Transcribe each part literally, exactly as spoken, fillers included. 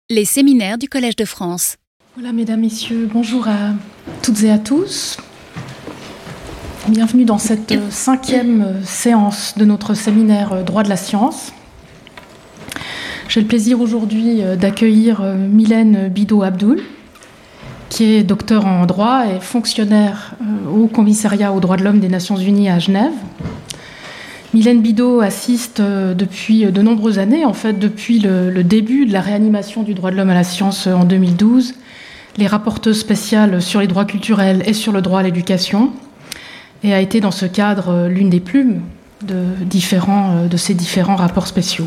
Les séminaires du Collège de France. Voilà, mesdames, messieurs, bonjour à toutes et à tous. Bienvenue dans cette cinquième séance de notre séminaire Droit de la science. J'ai le plaisir aujourd'hui d'accueillir Mylène Bidault-Abdoul, qui est docteur en droit et fonctionnaire au Haut Commissariat aux droits de l'homme des Nations Unies à Genève. Mylène Bidault assiste depuis de nombreuses années, en fait depuis le, le début de la réanimation du droit de l'homme à la science en deux mille douze, les rapporteuses spéciales sur les droits culturels et sur le droit à l'éducation, et a été dans ce cadre l'une des plumes de, différents, de ces différents rapports spéciaux.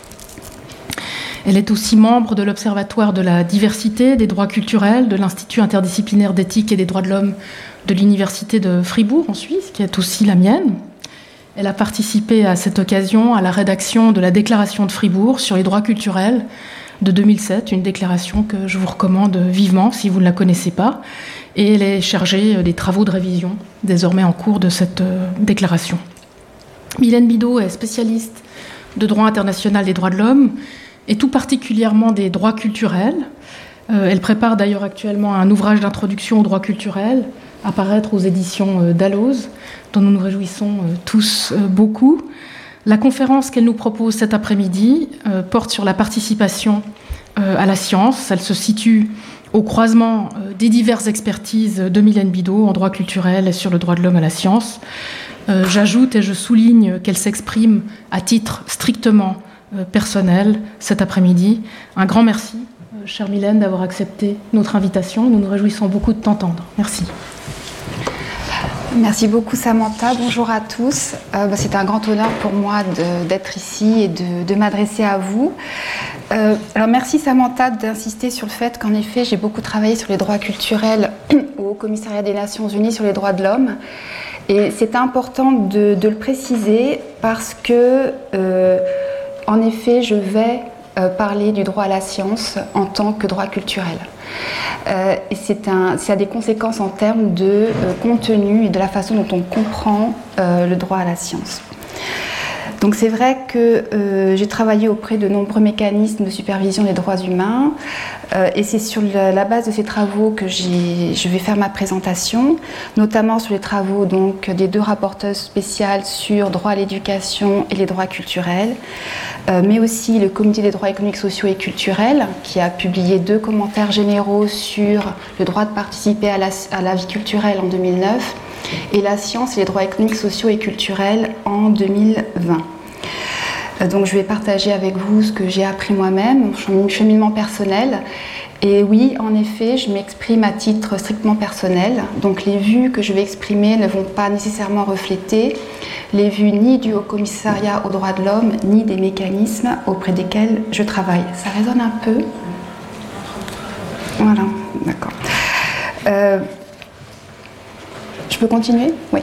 Elle est aussi membre de l'Observatoire de la diversité des droits culturels de l'Institut interdisciplinaire d'éthique et des droits de l'homme de l'Université de Fribourg en Suisse, qui est aussi la mienne. Elle a participé à cette occasion à la rédaction de la Déclaration de Fribourg sur les droits culturels de deux mille sept, une déclaration que je vous recommande vivement si vous ne la connaissez pas. Et elle est chargée des travaux de révision désormais en cours de cette déclaration. Mylène Bidault est spécialiste de droit international des droits de l'homme et tout particulièrement des droits culturels. Euh, elle prépare d'ailleurs actuellement un ouvrage d'introduction aux droits culturels à paraître aux éditions Dalloz, dont nous nous réjouissons tous beaucoup. La conférence qu'elle nous propose cet après-midi euh, porte sur la participation euh, à la science. Elle se situe au croisement euh, des diverses expertises de Mylène Bidault en droit culturel et sur le droit de l'homme à la science. Euh, j'ajoute et je souligne qu'elle s'exprime à titre strictement euh, personnel cet après-midi. Un grand merci, euh, chère Mylène, d'avoir accepté notre invitation. Nous nous réjouissons beaucoup de t'entendre. Merci. Merci beaucoup Samantha, bonjour à tous. Euh, bah, c'est un grand honneur pour moi de, d'être ici et de, de m'adresser à vous. Euh, alors merci Samantha d'insister sur le fait qu'en effet j'ai beaucoup travaillé sur les droits culturels au Haut Commissariat des Nations Unies sur les droits de l'homme. Et c'est important de, de le préciser parce que euh, en effet je vais euh, parler du droit à la science en tant que droit culturel. Euh, et c'est un, ça a des conséquences en termes de euh, contenu et de la façon dont on comprend euh, le droit à la science. Donc c'est vrai que euh, j'ai travaillé auprès de nombreux mécanismes de supervision des droits humains euh, et c'est sur la, la base de ces travaux que j'ai, je vais faire ma présentation, notamment sur les travaux donc, des deux rapporteuses spéciales sur droit à l'éducation et les droits culturels, euh, mais aussi le Comité des droits économiques, sociaux et culturels qui a publié deux commentaires généraux sur le droit de participer à la, à la vie culturelle en deux mille neuf et la science et les droits économiques, sociaux et culturels en deux mille vingt. Donc je vais partager avec vous ce que j'ai appris moi-même, mon cheminement personnel. Et oui, en effet, je m'exprime à titre strictement personnel. Donc les vues que je vais exprimer ne vont pas nécessairement refléter les vues ni du Haut Commissariat aux droits de l'homme, ni des mécanismes auprès desquels je travaille. Ça résonne un peu ? Voilà, d'accord. Euh, je peux continuer ? Oui.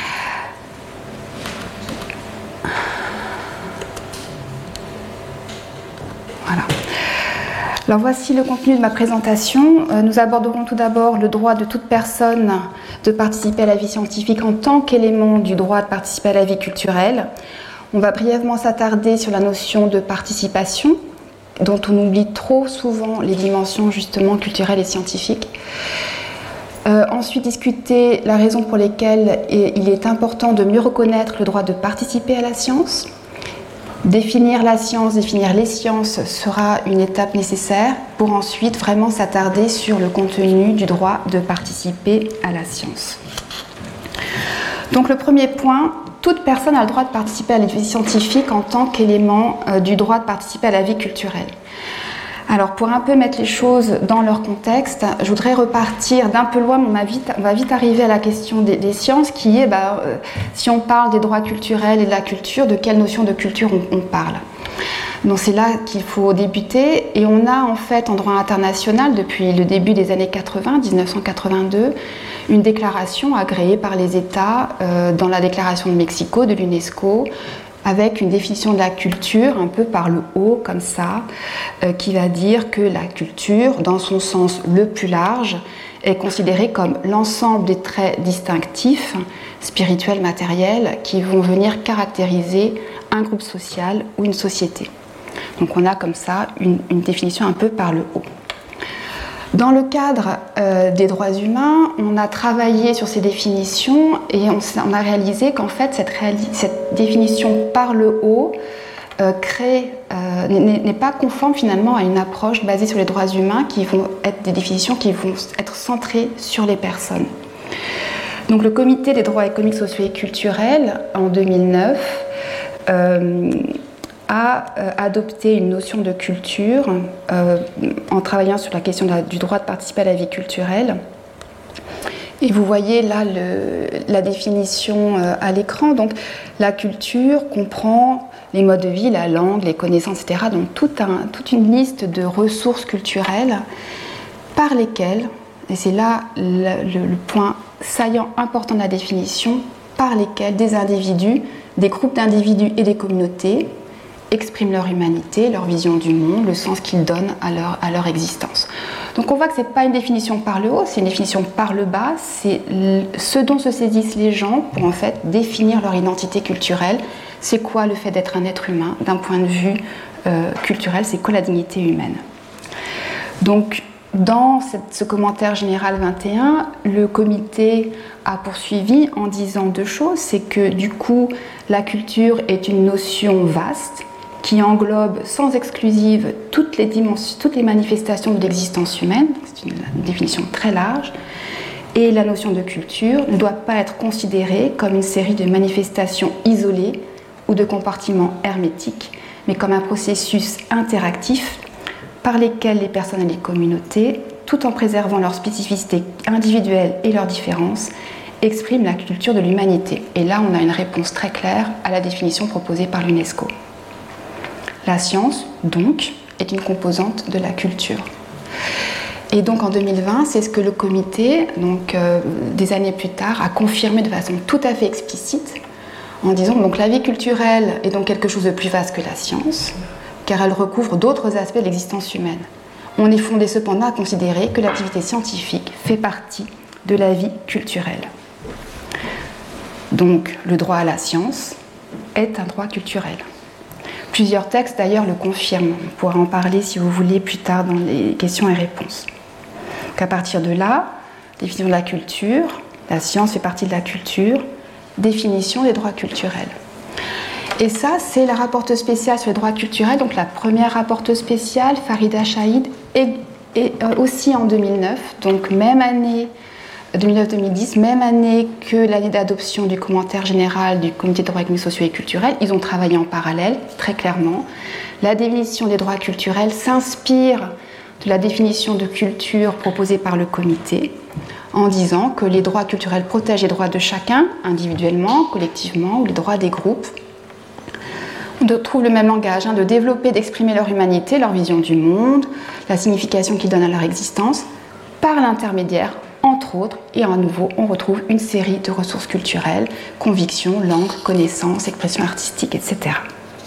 Voilà. Alors voici le contenu de ma présentation. Nous aborderons tout d'abord le droit de toute personne de participer à la vie scientifique en tant qu'élément du droit de participer à la vie culturelle. On va brièvement s'attarder sur la notion de participation, dont on oublie trop souvent les dimensions justement culturelles et scientifiques. Euh, ensuite, discuter la raison pour laquelle il est important de mieux reconnaître le droit de participer à la science. Définir la science, définir les sciences sera une étape nécessaire pour ensuite vraiment s'attarder sur le contenu du droit de participer à la science. Donc le premier point, toute personne a le droit de participer à la vie scientifique en tant qu'élément euh, du droit de participer à la vie culturelle. Alors pour un peu mettre les choses dans leur contexte, je voudrais repartir d'un peu loin, mais on va vite, on va vite arriver à la question des, des sciences qui est, bah, euh, si on parle des droits culturels et de la culture, de quelle notion de culture on, on parle ? Donc c'est là qu'il faut débuter et on a en fait en droit international depuis le début des années quatre-vingts, dix-neuf cent quatre-vingt-deux, une déclaration agréée par les États euh, dans la déclaration de Mexico, de l'UNESCO, avec une définition de la culture un peu par le haut comme ça, euh, qui va dire que la culture, dans son sens le plus large, est considérée comme l'ensemble des traits distinctifs, spirituels, matériels, qui vont venir caractériser un groupe social ou une société. Donc on a comme ça une, une définition un peu par le haut. Dans le cadre euh, des droits humains, on a travaillé sur ces définitions et on, on a réalisé qu'en fait cette, réali- cette définition par le haut euh, crée, euh, n'est, n'est pas conforme finalement à une approche basée sur les droits humains qui vont être des définitions qui vont être centrées sur les personnes. Donc le Comité des droits économiques, sociaux et culturels en deux mille neuf euh, a euh, adopté une notion de culture euh, en travaillant sur la question de la, du droit de participer à la vie culturelle. Et vous voyez là le, la définition euh, à l'écran. Donc la culture comprend les modes de vie, la langue, les connaissances, et cetera. Donc tout un, toute une liste de ressources culturelles par lesquelles, et c'est là le, le, le point saillant important de la définition, par lesquelles des individus, des groupes d'individus et des communautés expriment leur humanité, leur vision du monde, le sens qu'ils donnent à leur, à leur existence. Donc on voit que ce n'est pas une définition par le haut, c'est une définition par le bas, c'est ce dont se saisissent les gens pour en fait définir leur identité culturelle. C'est quoi le fait d'être un être humain d'un point de vue euh, culturel, c'est quoi la dignité humaine. Donc dans cette, ce commentaire général vingt et un, le comité a poursuivi en disant deux choses, c'est que du coup la culture est une notion vaste qui englobe sans exclusive toutes les dimensions, toutes les manifestations de l'existence humaine, c'est une définition très large, et la notion de culture ne doit pas être considérée comme une série de manifestations isolées ou de compartiments hermétiques, mais comme un processus interactif par lesquels les personnes et les communautés, tout en préservant leurs spécificités individuelles et leurs différences, expriment la culture de l'humanité. Et là, on a une réponse très claire à la définition proposée par l'UNESCO. La science, donc, est une composante de la culture. Et donc en deux mille vingt, c'est ce que le comité, donc, euh, des années plus tard, a confirmé de façon tout à fait explicite, en disant donc la vie culturelle est donc quelque chose de plus vaste que la science, car elle recouvre d'autres aspects de l'existence humaine. On est fondé cependant à considérer que l'activité scientifique fait partie de la vie culturelle. Donc le droit à la science est un droit culturel. Plusieurs textes d'ailleurs le confirment. On pourra en parler si vous voulez plus tard dans les questions et réponses. Donc à partir de là, définition de la culture, la science fait partie de la culture, définition des droits culturels. Et ça, c'est la rapporteuse spéciale sur les droits culturels, donc la première rapporteuse spéciale, Farida Chahid, et, et euh, aussi en deux mille neuf, donc même année, deux mille neuf deux mille dix, même année que l'année d'adoption du commentaire général du Comité des droits économiques, sociaux et culturels. Ils ont travaillé en parallèle, très clairement. La définition des droits culturels s'inspire de la définition de culture proposée par le comité, en disant que les droits culturels protègent les droits de chacun, individuellement, collectivement, ou les droits des groupes. On trouve le même langage, hein, de développer, d'exprimer leur humanité, leur vision du monde, la signification qu'ils donnent à leur existence, par l'intermédiaire, entre autres, et à nouveau, on retrouve une série de ressources culturelles, convictions, langue, connaissances, expressions artistiques, et cetera.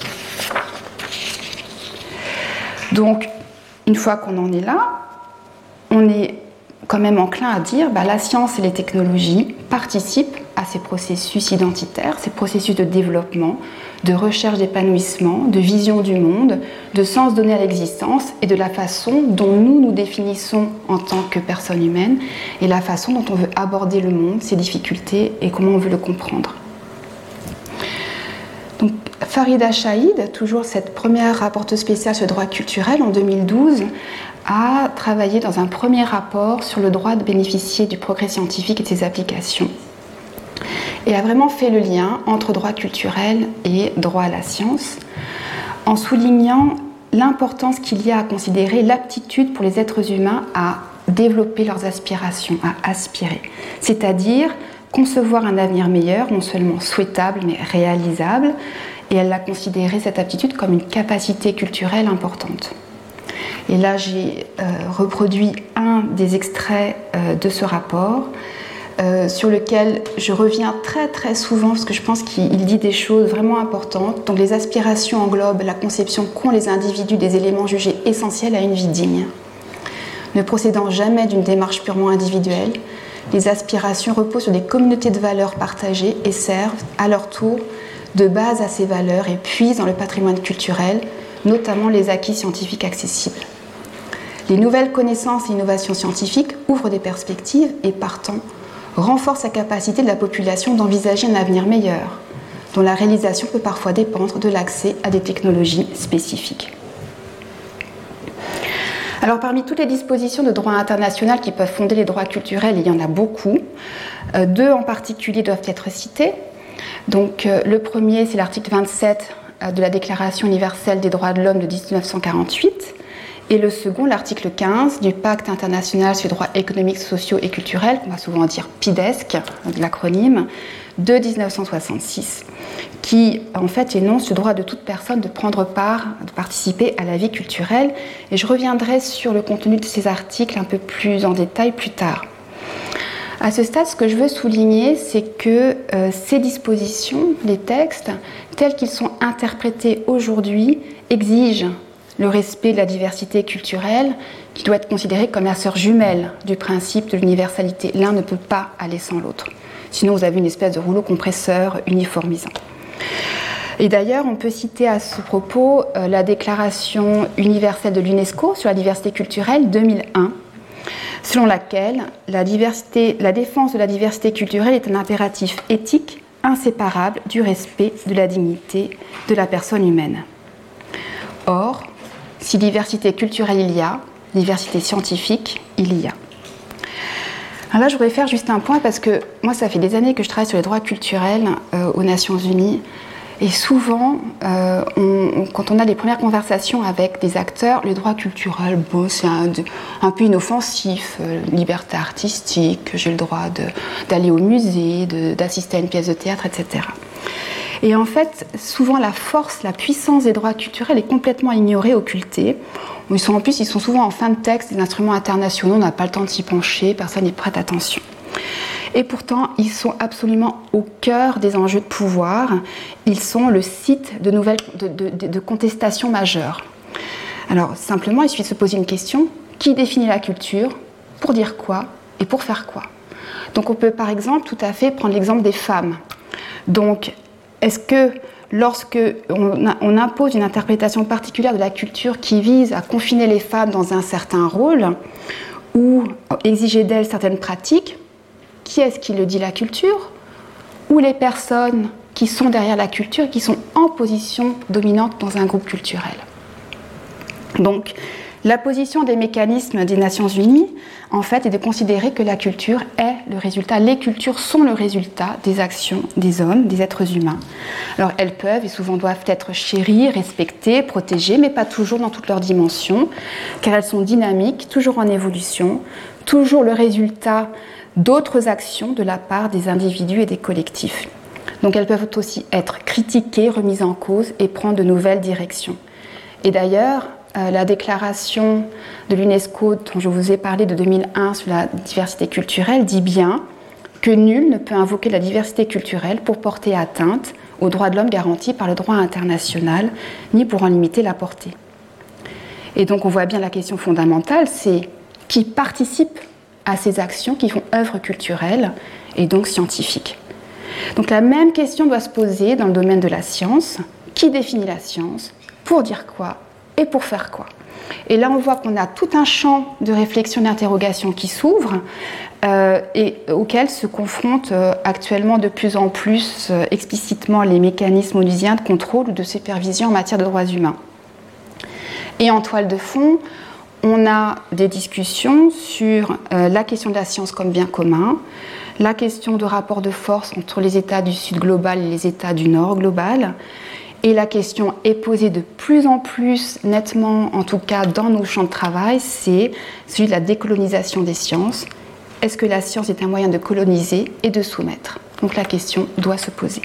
Donc, une fois qu'on en est là, on est quand même enclin à dire bah, la science et les technologies participent à ces processus identitaires, ces processus de développement, de recherche d'épanouissement, de vision du monde, de sens donné à l'existence et de la façon dont nous nous définissons en tant que personnes humaines et la façon dont on veut aborder le monde, ses difficultés et comment on veut le comprendre. Donc, Farida Chahid, toujours cette première rapporteuse spéciale sur le droit culturel en deux mille douze, a travaillé dans un premier rapport sur le droit de bénéficier du progrès scientifique et de ses applications, et a vraiment fait le lien entre droit culturel et droit à la science, en soulignant l'importance qu'il y a à considérer l'aptitude pour les êtres humains à développer leurs aspirations, à aspirer, c'est-à-dire concevoir un avenir meilleur, non seulement souhaitable, mais réalisable, et elle a considéré cette aptitude comme une capacité culturelle importante. Et là, j'ai euh, reproduit un des extraits euh, de ce rapport, euh, sur lequel je reviens très très souvent, parce que je pense qu'il dit des choses vraiment importantes. Donc les aspirations englobent la conception qu'ont les individus des éléments jugés essentiels à une vie digne. Ne procédant jamais d'une démarche purement individuelle, les aspirations reposent sur des communautés de valeurs partagées et servent, à leur tour, de base à ces valeurs et puisent dans le patrimoine culturel notamment les acquis scientifiques accessibles. Les nouvelles connaissances et innovations scientifiques ouvrent des perspectives et, partant, renforcent la capacité de la population d'envisager un avenir meilleur, dont la réalisation peut parfois dépendre de l'accès à des technologies spécifiques. Alors, parmi toutes les dispositions de droit international qui peuvent fonder les droits culturels, il y en a beaucoup. Euh, deux en particulier doivent être cités. Donc, euh, le premier, c'est l'article vingt-sept euh, de la Déclaration universelle des droits de l'homme de dix-neuf cent quarante-huit. Et le second, l'article quinze du Pacte international sur les droits économiques, sociaux et culturels, qu'on va souvent dire PIDESC, de l'acronyme, de dix-neuf cent soixante-six, qui en fait énonce le droit de toute personne de prendre part, de participer à la vie culturelle. Et je reviendrai sur le contenu de ces articles un peu plus en détail plus tard. À ce stade, ce que je veux souligner, c'est que euh, ces dispositions, les textes, tels qu'ils sont interprétés aujourd'hui, exigent le respect de la diversité culturelle, qui doit être considérée comme la sœur jumelle du principe de l'universalité. L'un ne peut pas aller sans l'autre. Sinon, vous avez une espèce de rouleau compresseur uniformisant. Et d'ailleurs, on peut citer à ce propos euh, la Déclaration universelle de l'UNESCO sur la diversité culturelle deux mille un, selon laquelle la, diversité, la défense de la diversité culturelle est un impératif éthique inséparable du respect de la dignité de la personne humaine. Or, si diversité culturelle il y a, diversité scientifique il y a. Alors là, je voudrais faire juste un point parce que moi, ça fait des années que je travaille sur les droits culturels euh, aux Nations Unies. Et souvent, euh, on, quand on a les premières conversations avec des acteurs, le droit culturel, bon, c'est un, un peu inoffensif, euh, liberté artistique, j'ai le droit de, d'aller au musée, de, d'assister à une pièce de théâtre, et cetera. Et en fait, souvent la force, la puissance des droits culturels est complètement ignorée, occultée. Ils sont, en plus, ils sont souvent en fin de texte, des instruments internationaux, on n'a pas le temps de s'y pencher, personne n'y prête attention. Et pourtant, ils sont absolument au cœur des enjeux de pouvoir. Ils sont le site de, nouvelles, de, de, de, de contestations majeures. Alors, simplement, il suffit de se poser une question. Qui définit la culture? Pour dire quoi? Et pour faire quoi? Donc, on peut, par exemple, tout à fait prendre l'exemple des femmes. Donc, est-ce que lorsque on, on impose une interprétation particulière de la culture qui vise à confiner les femmes dans un certain rôle ou exiger d'elles certaines pratiques, qui est-ce qui le dit, la culture ou les personnes qui sont derrière la culture, qui sont en position dominante dans un groupe culturel? Donc, la position des mécanismes des Nations Unies, en fait, est de considérer que la culture est le résultat, les cultures sont le résultat des actions des hommes, des êtres humains. Alors, elles peuvent et souvent doivent être chéries, respectées, protégées, mais pas toujours dans toutes leurs dimensions, car elles sont dynamiques, toujours en évolution, toujours le résultat d'autres actions de la part des individus et des collectifs. Donc, elles peuvent aussi être critiquées, remises en cause et prendre de nouvelles directions. Et d'ailleurs, Euh, la déclaration de l'UNESCO dont je vous ai parlé de deux mille un sur la diversité culturelle dit bien que nul ne peut invoquer la diversité culturelle pour porter atteinte aux droits de l'homme garantis par le droit international, ni pour en limiter la portée. Et donc on voit bien la question fondamentale, c'est qui participe à ces actions qui font œuvre culturelle et donc scientifique. Donc la même question doit se poser dans le domaine de la science. Qui définit la science? Pour dire quoi? Et pour faire quoi? Et là, on voit qu'on a tout un champ de réflexion et d'interrogation qui s'ouvre euh, et auquel se confrontent euh, actuellement de plus en plus euh, explicitement les mécanismes onusiens de contrôle ou de supervision en matière de droits humains. Et en toile de fond, on a des discussions sur euh, la question de la science comme bien commun, la question de rapport de force entre les États du Sud global et les États du Nord global. Et la question est posée de plus en plus nettement, en tout cas dans nos champs de travail, c'est celui de la décolonisation des sciences. Est-ce que la science est un moyen de coloniser et de soumettre? Donc la question doit se poser.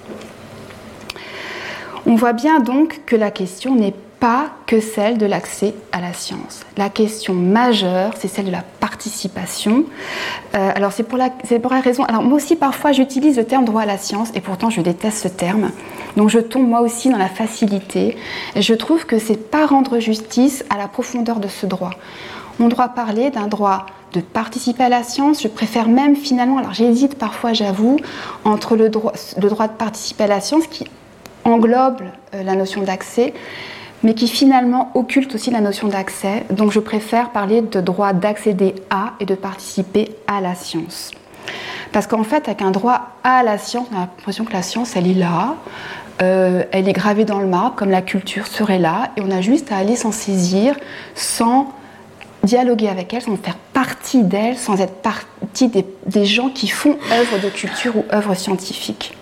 On voit bien donc que la question n'est pas que celle de l'accès à la science. La question majeure, c'est celle de la participation. Euh, alors c'est pour, la, c'est pour la raison... Alors moi aussi parfois j'utilise le terme droit à la science et pourtant je déteste ce terme. Donc je tombe moi aussi dans la facilité. Et je trouve que c'est pas rendre justice à la profondeur de ce droit. On doit parler d'un droit de participer à la science. Je préfère même finalement, alors j'hésite parfois j'avoue, entre le droit, le droit de participer à la science qui englobe euh, la notion d'accès, mais qui finalement occulte aussi la notion d'accès. Donc je préfère parler de droit d'accéder à et de participer à la science. Parce qu'en fait, avec un droit à la science, on a l'impression que la science, elle est là, euh, elle est gravée dans le marbre, comme la culture serait là, et on a juste à aller s'en saisir sans dialoguer avec elle, sans faire partie d'elle, sans être partie des, des gens qui font œuvre de culture ou œuvre scientifique.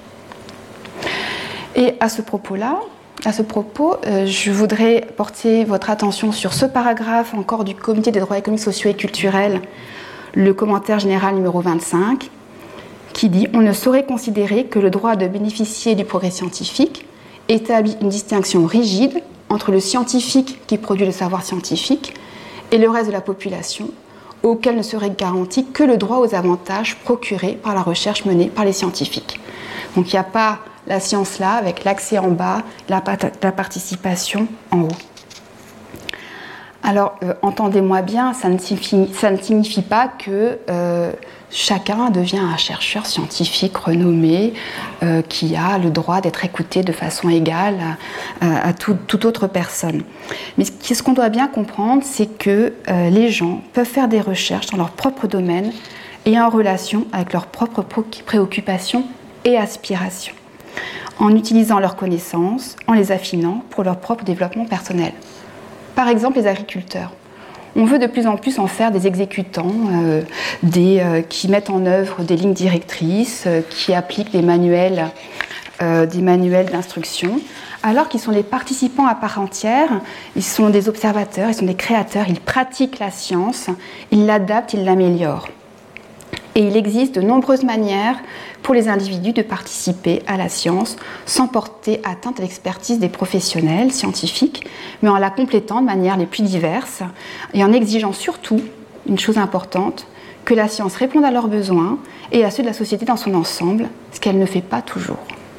Et à ce propos-là, à ce propos, euh, je voudrais porter votre attention sur ce paragraphe encore du Comité des droits économiques, sociaux et culturels, le commentaire général numéro vingt-cinq, qui dit « On ne saurait considérer que le droit de bénéficier du progrès scientifique établit une distinction rigide entre le scientifique qui produit le savoir scientifique et le reste de la population, auquel ne serait garanti que le droit aux avantages procurés par la recherche menée par les scientifiques. » Donc il n'y a pas la science là, avec l'accès en bas, la, la participation en haut. Alors, euh, entendez-moi bien, ça ne signifie, ça ne signifie pas que euh, chacun devient un chercheur scientifique renommé euh, qui a le droit d'être écouté de façon égale à, à, à tout, toute autre personne. Mais ce, ce qu'on doit bien comprendre, c'est que euh, les gens peuvent faire des recherches dans leur propre domaine et en relation avec leurs propres préoccupations et aspirations, en utilisant leurs connaissances, en les affinant pour leur propre développement personnel. Par exemple, les agriculteurs. On veut de plus en plus en faire des exécutants, euh, des, euh, qui mettent en œuvre des lignes directrices, euh, qui appliquent des manuels, euh, des manuels d'instruction, alors qu'ils sont des participants à part entière, ils sont des observateurs, ils sont des créateurs, ils pratiquent la science, ils l'adaptent, ils l'améliorent. Et il existe de nombreuses manières pour les individus de participer à la science sans porter atteinte à l'expertise des professionnels scientifiques, mais en la complétant de manière les plus diverses et en exigeant surtout, une chose importante, que la science réponde à leurs besoins et à ceux de la société dans son ensemble, ce qu'elle ne fait pas toujours.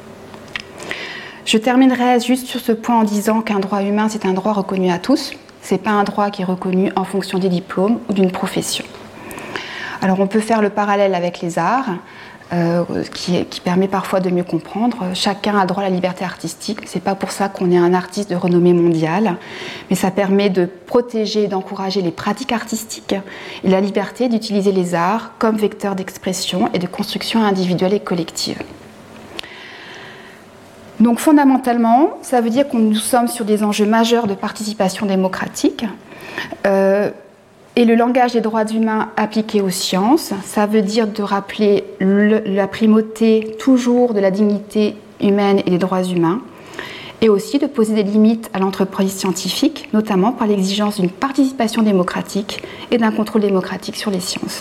Je terminerai juste sur ce point en disant qu'un droit humain, c'est un droit reconnu à tous. Ce n'est pas un droit qui est reconnu en fonction des diplômes ou d'une profession. Alors on peut faire le parallèle avec les arts, euh, qui, qui permet parfois de mieux comprendre. Chacun a droit à la liberté artistique. Ce n'est pas pour ça qu'on est un artiste de renommée mondiale, mais ça permet de protéger et d'encourager les pratiques artistiques et la liberté d'utiliser les arts comme vecteur d'expression et de construction individuelle et collective. Donc fondamentalement, ça veut dire que nous sommes sur des enjeux majeurs de participation démocratique. Euh, Et le langage des droits humains appliqué aux sciences, ça veut dire de rappeler le, la primauté toujours de la dignité humaine et des droits humains, et aussi de poser des limites à l'entreprise scientifique, notamment par l'exigence d'une participation démocratique et d'un contrôle démocratique sur les sciences.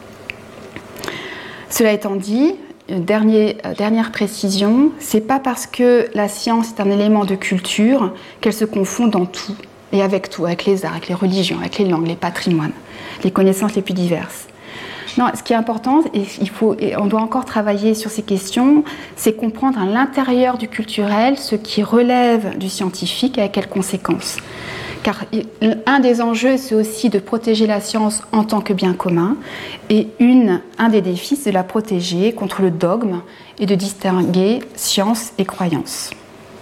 Cela étant dit, dernier, dernière précision, c'est pas parce que la science est un élément de culture qu'elle se confond dans tout. Et avec tout, avec les arts, avec les religions, avec les langues, les patrimoines, les connaissances les plus diverses. Non, ce qui est important, et, il faut, et on doit encore travailler sur ces questions, c'est comprendre à l'intérieur du culturel ce qui relève du scientifique et avec quelles conséquences. Car un des enjeux, c'est aussi de protéger la science en tant que bien commun, et une, un des défis, c'est de la protéger contre le dogme et de distinguer science et croyance.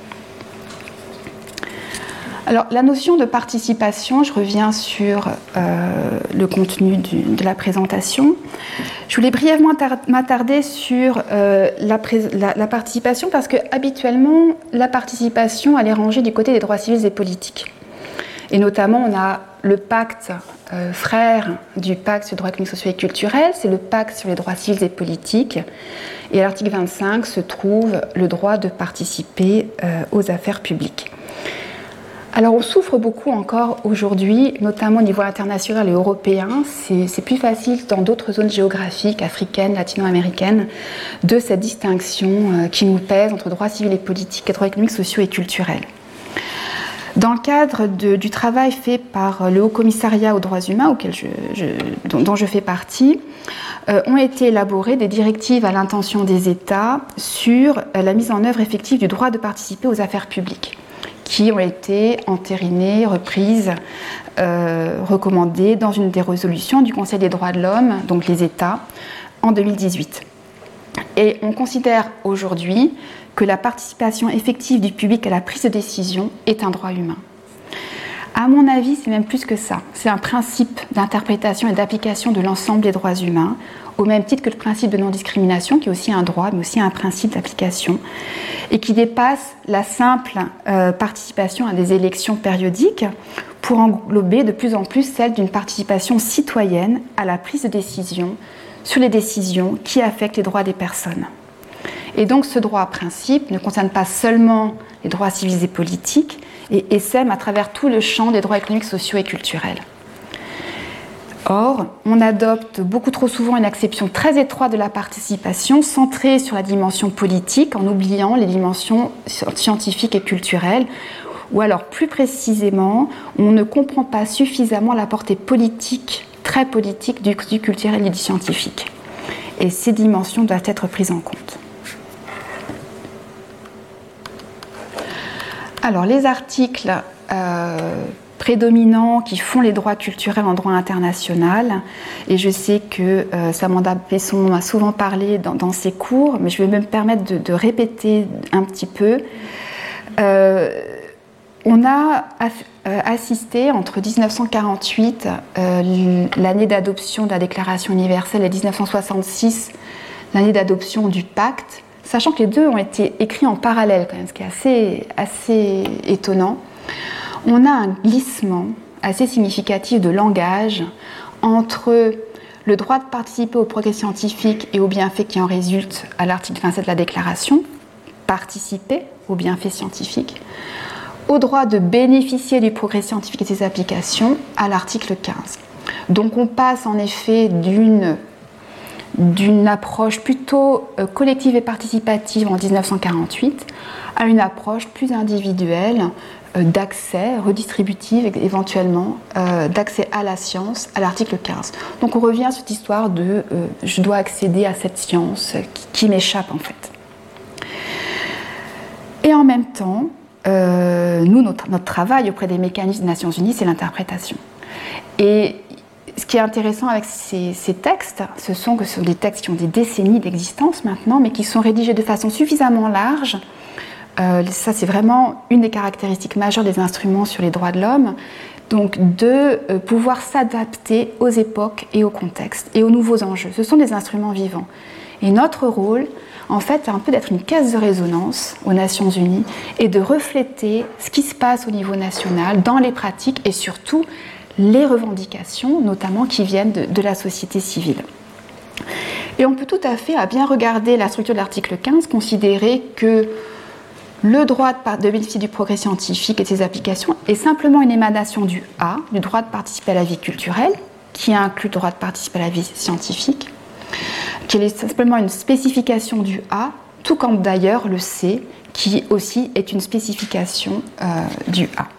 Alors, la notion de participation, je reviens sur euh, le contenu du, de la présentation. Je voulais brièvement m'attarder sur euh, la, la, la participation parce que habituellement, la participation, elle est rangée du côté des droits civils et politiques. Et notamment, on a le pacte euh, frère du pacte sur les droits économiques, sociaux et culturels, c'est le pacte sur les droits civils et politiques. Et à l'article vingt-cinq se trouve le droit de participer euh, aux affaires publiques. Alors on souffre beaucoup encore aujourd'hui, notamment au niveau international et européen, c'est, c'est plus facile dans d'autres zones géographiques, africaines, latino-américaines, de cette distinction euh, qui nous pèse entre droits civils et politiques et droits économiques, sociaux et culturels. Dans le cadre de, du travail fait par le Haut Commissariat aux droits humains, auquel je, je, dont, dont je fais partie, euh, ont été élaborées des directives à l'intention des États sur euh, la mise en œuvre effective du droit de participer aux affaires publiques, qui ont été entérinées, reprises, euh, recommandées dans une des résolutions du Conseil des droits de l'homme, donc les États, en deux mille dix-huit. Et on considère aujourd'hui que la participation effective du public à la prise de décision est un droit humain. À mon avis, c'est même plus que ça. C'est un principe d'interprétation et d'application de l'ensemble des droits humains, au même titre que le principe de non-discrimination, qui est aussi un droit, mais aussi un principe d'application, et qui dépasse la simple euh, participation à des élections périodiques pour englober de plus en plus celle d'une participation citoyenne à la prise de décision sur les décisions qui affectent les droits des personnes. Et donc ce droit à principe ne concerne pas seulement les droits civils et politiques, et essaime à travers tout le champ des droits économiques, sociaux et culturels. Or, on adopte beaucoup trop souvent une acception très étroite de la participation, centrée sur la dimension politique, en oubliant les dimensions scientifiques et culturelles, ou alors plus précisément, on ne comprend pas suffisamment la portée politique, très politique, du, du culturel et du scientifique. Et ces dimensions doivent être prises en compte. Alors, les articles euh, prédominants qui font les droits culturels en droit international, et je sais que euh, Samantha Besson a souvent parlé dans, dans ses cours, mais je vais me permettre de, de répéter un petit peu. Euh, on a assisté entre dix-neuf cent quarante-huit, euh, l'année d'adoption de la Déclaration universelle, et dix-neuf cent soixante-six, l'année d'adoption du pacte, sachant que les deux ont été écrits en parallèle, quand même, ce qui est assez, assez étonnant. On a un glissement assez significatif de langage entre le droit de participer au progrès scientifique et aux bienfaits qui en résultent à l'article vingt-sept de la Déclaration, participer aux bienfaits scientifiques, au droit de bénéficier du progrès scientifique et de ses applications à l'article quinze. Donc on passe en effet d'une d'une approche plutôt collective et participative en dix-neuf cent quarante-huit à une approche plus individuelle d'accès, redistributive éventuellement, d'accès à la science à l'article quinze. Donc on revient à cette histoire de euh, je dois accéder à cette science qui, qui m'échappe en fait. Et en même temps, euh, nous, notre, notre travail auprès des mécanismes des Nations Unies, c'est l'interprétation. Et ce qui est intéressant avec ces, ces textes, ce sont que ce sont des textes qui ont des décennies d'existence maintenant, mais qui sont rédigés de façon suffisamment large. Euh, ça, c'est vraiment une des caractéristiques majeures des instruments sur les droits de l'homme, donc de euh, pouvoir s'adapter aux époques et aux contextes et aux nouveaux enjeux. Ce sont des instruments vivants. Et notre rôle, en fait, c'est un peu d'être une caisse de résonance aux Nations Unies et de refléter ce qui se passe au niveau national dans les pratiques et surtout les revendications, notamment qui viennent de, de la société civile. Et on peut tout à fait, à bien regarder la structure de l'article quinze, considérer que le droit de, de bénéficier du progrès scientifique et de ses applications est simplement une émanation du A, du droit de participer à la vie culturelle, qui inclut le droit de participer à la vie scientifique, qui est simplement une spécification du A, tout comme d'ailleurs le C, qui aussi est une spécification euh, du A.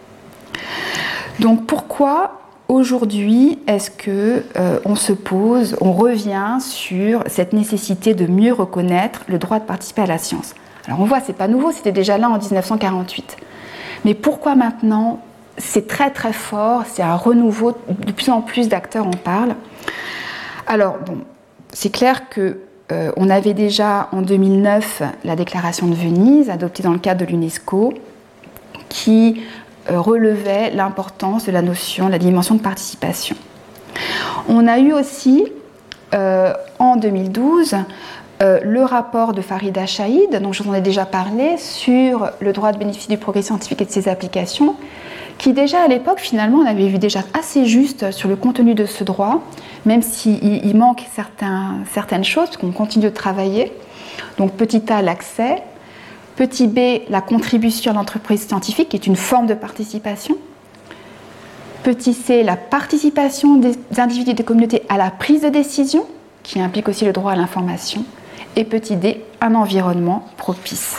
Donc pourquoi aujourd'hui est-ce que euh, on se pose, on revient sur cette nécessité de mieux reconnaître le droit de participer à la science? Alors on voit, c'est pas nouveau, c'était déjà là en dix-neuf cent quarante-huit. Mais pourquoi maintenant c'est très très fort, c'est un renouveau, de plus en plus d'acteurs en parlent. Alors bon, c'est clair que euh, on avait déjà en deux mille neuf la déclaration de Venise, adoptée dans le cadre de l'UNESCO, qui relevait l'importance de la notion, de la dimension de participation. On a eu aussi, euh, en deux mille douze, euh, le rapport de Farida Shahid, dont je vous en ai déjà parlé, sur le droit de bénéficier du progrès scientifique et de ses applications, qui déjà à l'époque, finalement, on avait vu déjà assez juste sur le contenu de ce droit, même s'il il manque certains, certaines choses, parce qu'on continue de travailler. Donc petit a, l'accès. Petit b, la contribution à l'entreprise scientifique, qui est une forme de participation. Petit c, la participation des individus et des communautés à la prise de décision, qui implique aussi le droit à l'information. Et petit d, un environnement propice.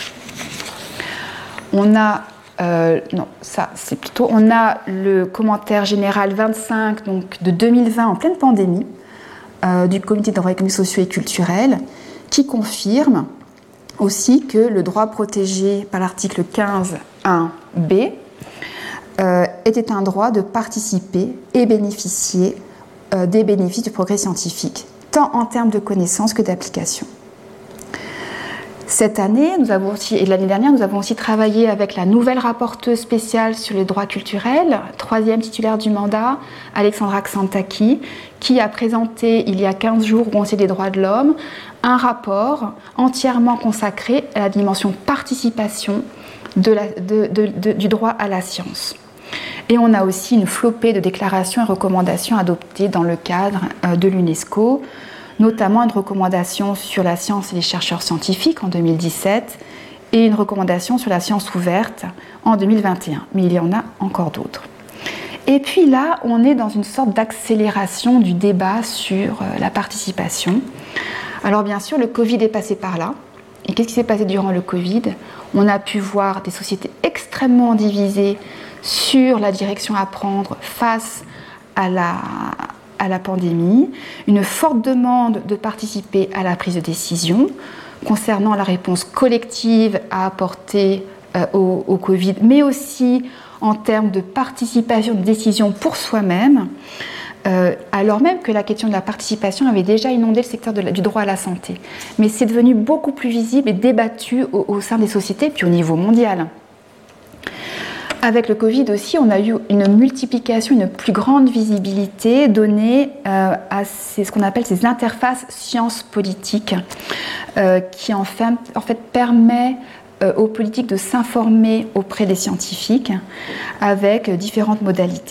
On a, euh, non, ça c'est plutôt, on a le commentaire général vingt-cinq donc, de deux mille vingt en pleine pandémie euh, du Comité des droits économiques, sociaux et culturels, qui confirme aussi que le droit protégé par l'article quinze un b euh, était un droit de participer et bénéficier euh, des bénéfices du progrès scientifique, tant en termes de connaissances que d'application. Cette année, nous avons aussi, et l'année dernière, nous avons aussi travaillé avec la nouvelle rapporteuse spéciale sur les droits culturels, troisième titulaire du mandat, Alexandra Xantaki, qui a présenté il y a quinze jours au Conseil des droits de l'homme un rapport entièrement consacré à la dimension participation de la, de, de, de, du droit à la science. Et on a aussi une flopée de déclarations et recommandations adoptées dans le cadre de l'UNESCO, notamment une recommandation sur la science et les chercheurs scientifiques en deux mille dix-sept et une recommandation sur la science ouverte en deux mille vingt et un. Mais il y en a encore d'autres. Et puis là, on est dans une sorte d'accélération du débat sur la participation. Alors bien sûr, le Covid est passé par là. Et qu'est-ce qui s'est passé durant le Covid ? On a pu voir des sociétés extrêmement divisées sur la direction à prendre face à la, à la pandémie, une forte demande de participer à la prise de décision concernant la réponse collective à apporter euh, au, au Covid, mais aussi en termes de participation, de décision pour soi-même, euh, alors même que la question de la participation avait déjà inondé le secteur de la, du droit à la santé. Mais c'est devenu beaucoup plus visible et débattu au, au sein des sociétés, puis au niveau mondial. Avec le Covid aussi, on a eu une multiplication, une plus grande visibilité donnée euh, à ces, ce qu'on appelle ces interfaces sciences politiques, euh, qui en fait, en fait permet euh, aux politiques de s'informer auprès des scientifiques avec différentes modalités.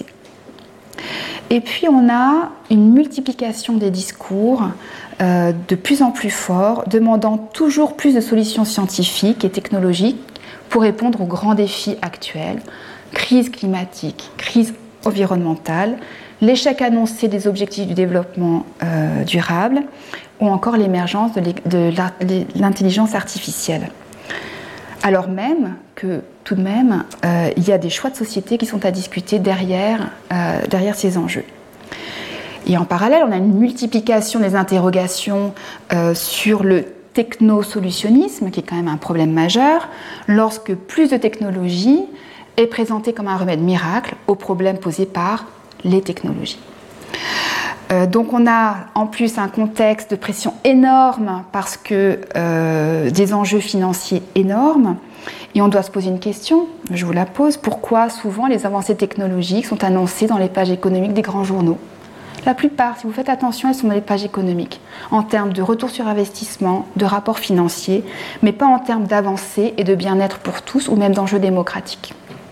Et puis on a une multiplication des discours euh, de plus en plus forts, demandant toujours plus de solutions scientifiques et technologiques pour répondre aux grands défis actuels, crise climatique, crise environnementale, l'échec annoncé des objectifs du développement euh, durable ou encore l'émergence de, de l'intelligence artificielle. Alors même que, tout de même, euh, il y a des choix de société qui sont à discuter derrière, euh, derrière ces enjeux. Et en parallèle, on a une multiplication des interrogations euh, sur le technosolutionnisme, qui est quand même un problème majeur, lorsque plus de technologie est présentée comme un remède miracle aux problèmes posés par les technologies. Euh, donc on a en plus un contexte de pression énorme parce que euh, des enjeux financiers énormes, et on doit se poser une question, je vous la pose, pourquoi souvent les avancées technologiques sont annoncées dans les pages économiques des grands journaux ? La plupart, si vous faites attention, elles sont dans les pages économiques, en termes de retour sur investissement, de rapports financiers, mais pas en termes d'avancées et de bien-être pour tous, ou même d'enjeux démocratiques.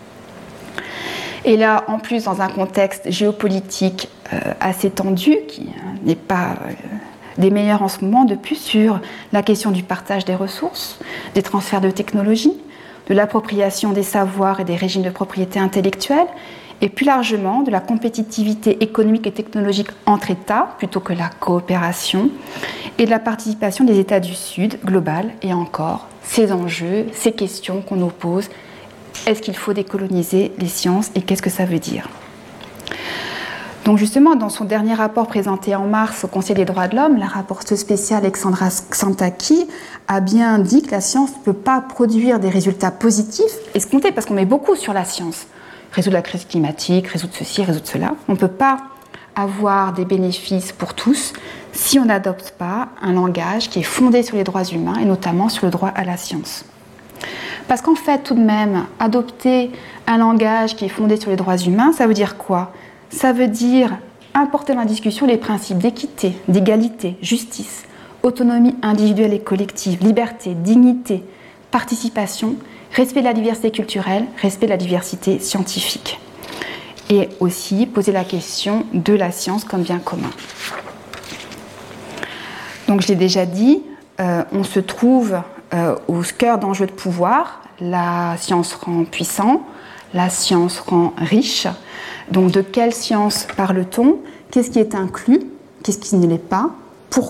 Et là, en plus, dans un contexte géopolitique euh, assez tendu, qui euh, n'est pas euh, des meilleurs en ce moment, de plus sur la question du partage des ressources, des transferts de technologies, de l'appropriation des savoirs et des régimes de propriété intellectuelle, et plus largement de la compétitivité économique et technologique entre États, plutôt que la coopération, et de la participation des États du Sud global, et encore ces enjeux, ces questions qu'on nous pose. Est-ce qu'il faut décoloniser les sciences et qu'est-ce que ça veut dire ? Donc justement, dans son dernier rapport présenté en mars au Conseil des droits de l'homme, la rapporteuse spéciale Alexandra Xantaki a bien dit que la science ne peut pas produire des résultats positifs escomptés, parce qu'on met beaucoup sur la science. Résoudre la crise climatique, résoudre ceci, résoudre cela. On ne peut pas avoir des bénéfices pour tous si on n'adopte pas un langage qui est fondé sur les droits humains et notamment sur le droit à la science. Parce qu'en fait, tout de même, adopter un langage qui est fondé sur les droits humains, ça veut dire quoi ? Ça veut dire importer dans la discussion les principes d'équité, d'égalité, justice, autonomie individuelle et collective, liberté, dignité, participation, respect de la diversité culturelle, respect de la diversité scientifique. Et aussi poser la question de la science comme bien commun. Donc je l'ai déjà dit, euh, on se trouve euh, au cœur d'enjeux de pouvoir. La science rend puissant, la science rend riche. Donc de quelle science parle-t-on ? Qu'est-ce qui est inclus ? Qu'est-ce qui ne l'est pas ? Pourquoi ?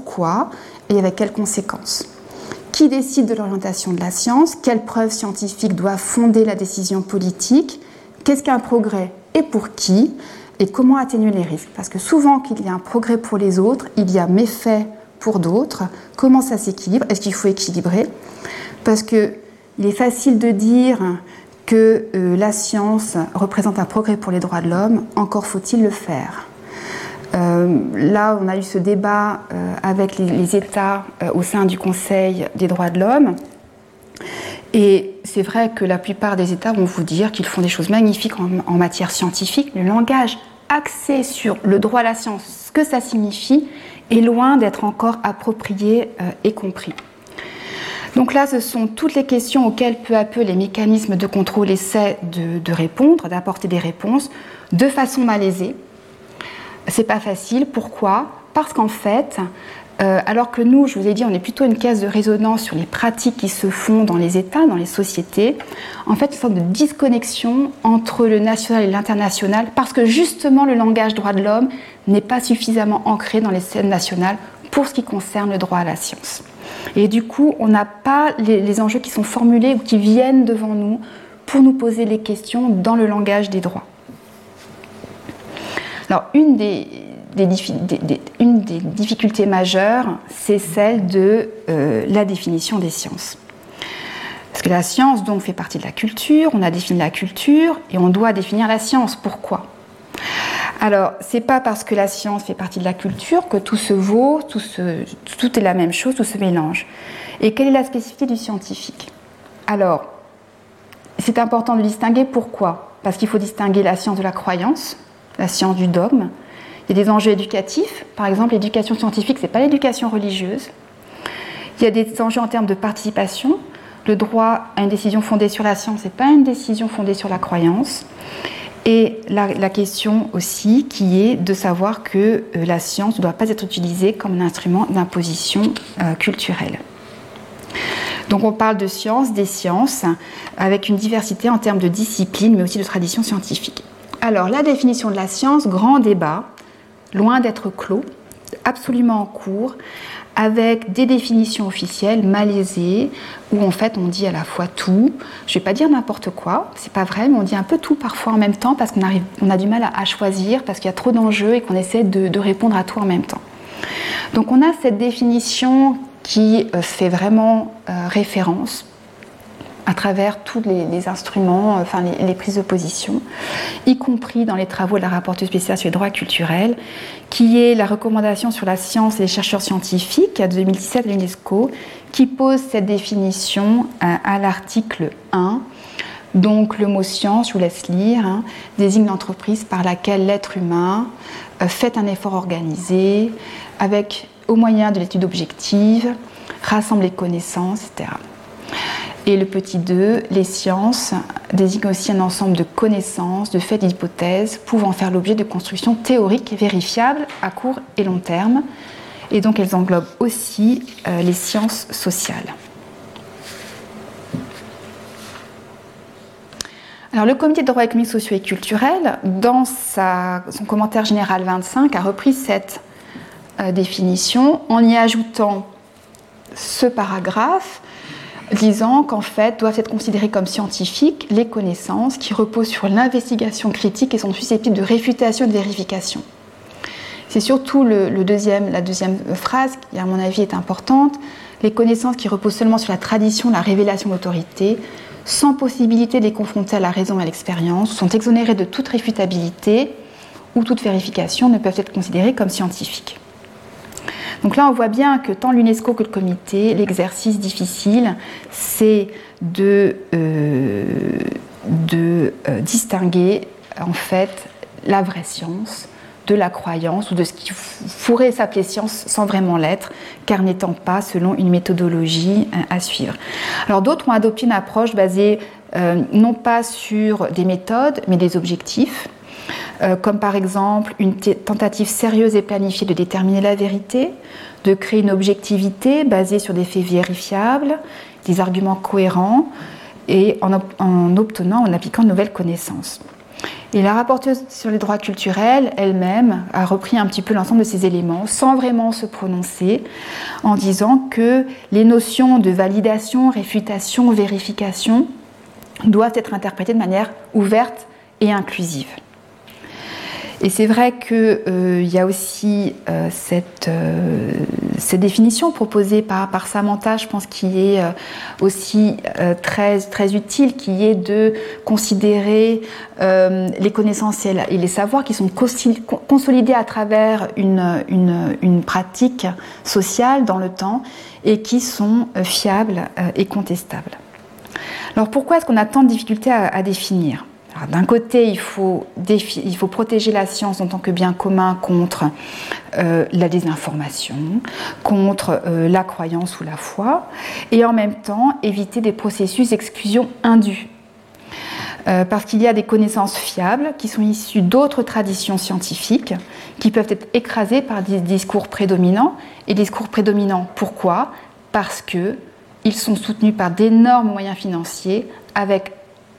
Et avec quelles conséquences ? Qui décide de l'orientation de la science ? Quelles preuves scientifiques doivent fonder la décision politique ? Qu'est-ce qu'un progrès et pour qui ? Et comment atténuer les risques ? Parce que souvent qu'il y a un progrès pour les autres, il y a méfait pour d'autres. Comment ça s'équilibre ? Est-ce qu'il faut équilibrer ? Parce qu'il est facile de dire que euh, la science représente un progrès pour les droits de l'homme, encore faut-il le faire. Euh, là, on a eu ce débat euh, avec les, les États euh, au sein du Conseil des droits de l'homme. Et c'est vrai que la plupart des États vont vous dire qu'ils font des choses magnifiques en, en matière scientifique. Le langage axé sur le droit à la science, ce que ça signifie, est loin d'être encore approprié euh, et compris. Donc là, ce sont toutes les questions auxquelles peu à peu les mécanismes de contrôle essaient de, de répondre, d'apporter des réponses, de façon malaisée. C'est pas facile. Pourquoi ? Parce qu'en fait, euh, alors que nous, je vous ai dit, on est plutôt une caisse de résonance sur les pratiques qui se font dans les États, dans les sociétés, en fait, une sorte de disconnexion entre le national et l'international, parce que justement, le langage droit de l'homme n'est pas suffisamment ancré dans les scènes nationales pour ce qui concerne le droit à la science. Et du coup, on n'a pas les, les enjeux qui sont formulés ou qui viennent devant nous pour nous poser les questions dans le langage des droits. Alors, une des, des, des, des, une des difficultés majeures, c'est celle de euh, la définition des sciences. Parce que la science, donc, fait partie de la culture, on a défini la culture et on doit définir la science. Pourquoi ? Alors, c'est pas parce que la science fait partie de la culture que tout se vaut, tout, se, tout est la même chose, tout se mélange. Et quelle est la spécificité du scientifique ? Alors, c'est important de distinguer. Pourquoi ? Parce qu'il faut distinguer la science de la croyance, la science du dogme. Il y a des enjeux éducatifs. Par exemple, l'éducation scientifique, c'est pas l'éducation religieuse. Il y a des enjeux en termes de participation. Le droit à une décision fondée sur la science, c'est pas une décision fondée sur la croyance. Et la, la question aussi qui est de savoir que euh, la science ne doit pas être utilisée comme un instrument d'imposition euh, culturelle. Donc on parle de science, des sciences, avec une diversité en termes de disciplines, mais aussi de traditions scientifiques. Alors la définition de la science, grand débat, loin d'être clos, absolument en cours, avec des définitions officielles malaisées, où en fait on dit à la fois tout. Je ne vais pas dire n'importe quoi, c'est pas vrai, mais on dit un peu tout parfois en même temps, parce qu'on arrive, on a du mal à, à choisir, parce qu'il y a trop d'enjeux et qu'on essaie de, de répondre à tout en même temps. Donc on a cette définition qui euh, fait vraiment euh, référence à travers tous les, les instruments, enfin les, les prises de position, y compris dans les travaux de la rapporteuse spéciale sur les droits culturels, qui est la recommandation sur la science et les chercheurs scientifiques de deux mille dix-sept de l'UNESCO, qui pose cette définition à, à l'article un. Donc le mot science, je vous laisse lire, hein, désigne l'entreprise par laquelle l'être humain euh, fait un effort organisé, avec, au moyen de l'étude objective, rassemble les connaissances, et cetera. Et le petit deux, les sciences désignent aussi un ensemble de connaissances, de faits, d'hypothèses pouvant faire l'objet de constructions théoriques vérifiables à court et long terme. Et donc elles englobent aussi euh, les sciences sociales. Alors le comité de droit économique, social et culturel, dans sa, son commentaire général vingt-cinq, a repris cette euh, définition en y ajoutant ce paragraphe disant qu'en fait doivent être considérées comme scientifiques les connaissances qui reposent sur l'investigation critique et sont susceptibles de réfutation et de vérification. C'est surtout le, le deuxième, la deuxième phrase qui, à mon avis, est importante. Les connaissances qui reposent seulement sur la tradition, la révélation d'autorité, sans possibilité de les confronter à la raison et à l'expérience, sont exonérées de toute réfutabilité ou toute vérification, ne peuvent être considérées comme scientifiques. Donc là, on voit bien que tant l'UNESCO que le comité, l'exercice difficile, c'est de, euh, de euh, distinguer en fait la vraie science de la croyance ou de ce qui pourrait s'appeler science sans vraiment l'être, car n'étant pas selon une méthodologie euh, à suivre. Alors d'autres ont adopté une approche basée euh, non pas sur des méthodes, mais des objectifs. Euh, comme par exemple une t- tentative sérieuse et planifiée de déterminer la vérité, de créer une objectivité basée sur des faits vérifiables, des arguments cohérents, et en, op- en obtenant, en appliquant de nouvelles connaissances. Et la rapporteuse sur les droits culturels, elle-même, a repris un petit peu l'ensemble de ces éléments, sans vraiment se prononcer, en disant que les notions de validation, réfutation, vérification doivent être interprétées de manière ouverte et inclusive. Et c'est vrai qu'il euh, y a aussi euh, cette, euh, cette définition proposée par, par Samantha, je pense, qui est euh, aussi euh, très, très utile, qui est de considérer euh, les connaissances et, la, et les savoirs qui sont consolidés à travers une, une, une pratique sociale dans le temps et qui sont euh, fiables euh, et contestables. Alors pourquoi est-ce qu'on a tant de difficultés à, à définir ? Alors, d'un côté, il faut, défi- il faut protéger la science en tant que bien commun contre euh, la désinformation, contre euh, la croyance ou la foi, et en même temps éviter des processus d'exclusion indus. Euh, parce qu'il y a des connaissances fiables qui sont issues d'autres traditions scientifiques qui peuvent être écrasées par des discours prédominants. Et discours prédominants, pourquoi ? Parce qu'ils sont soutenus par d'énormes moyens financiers avec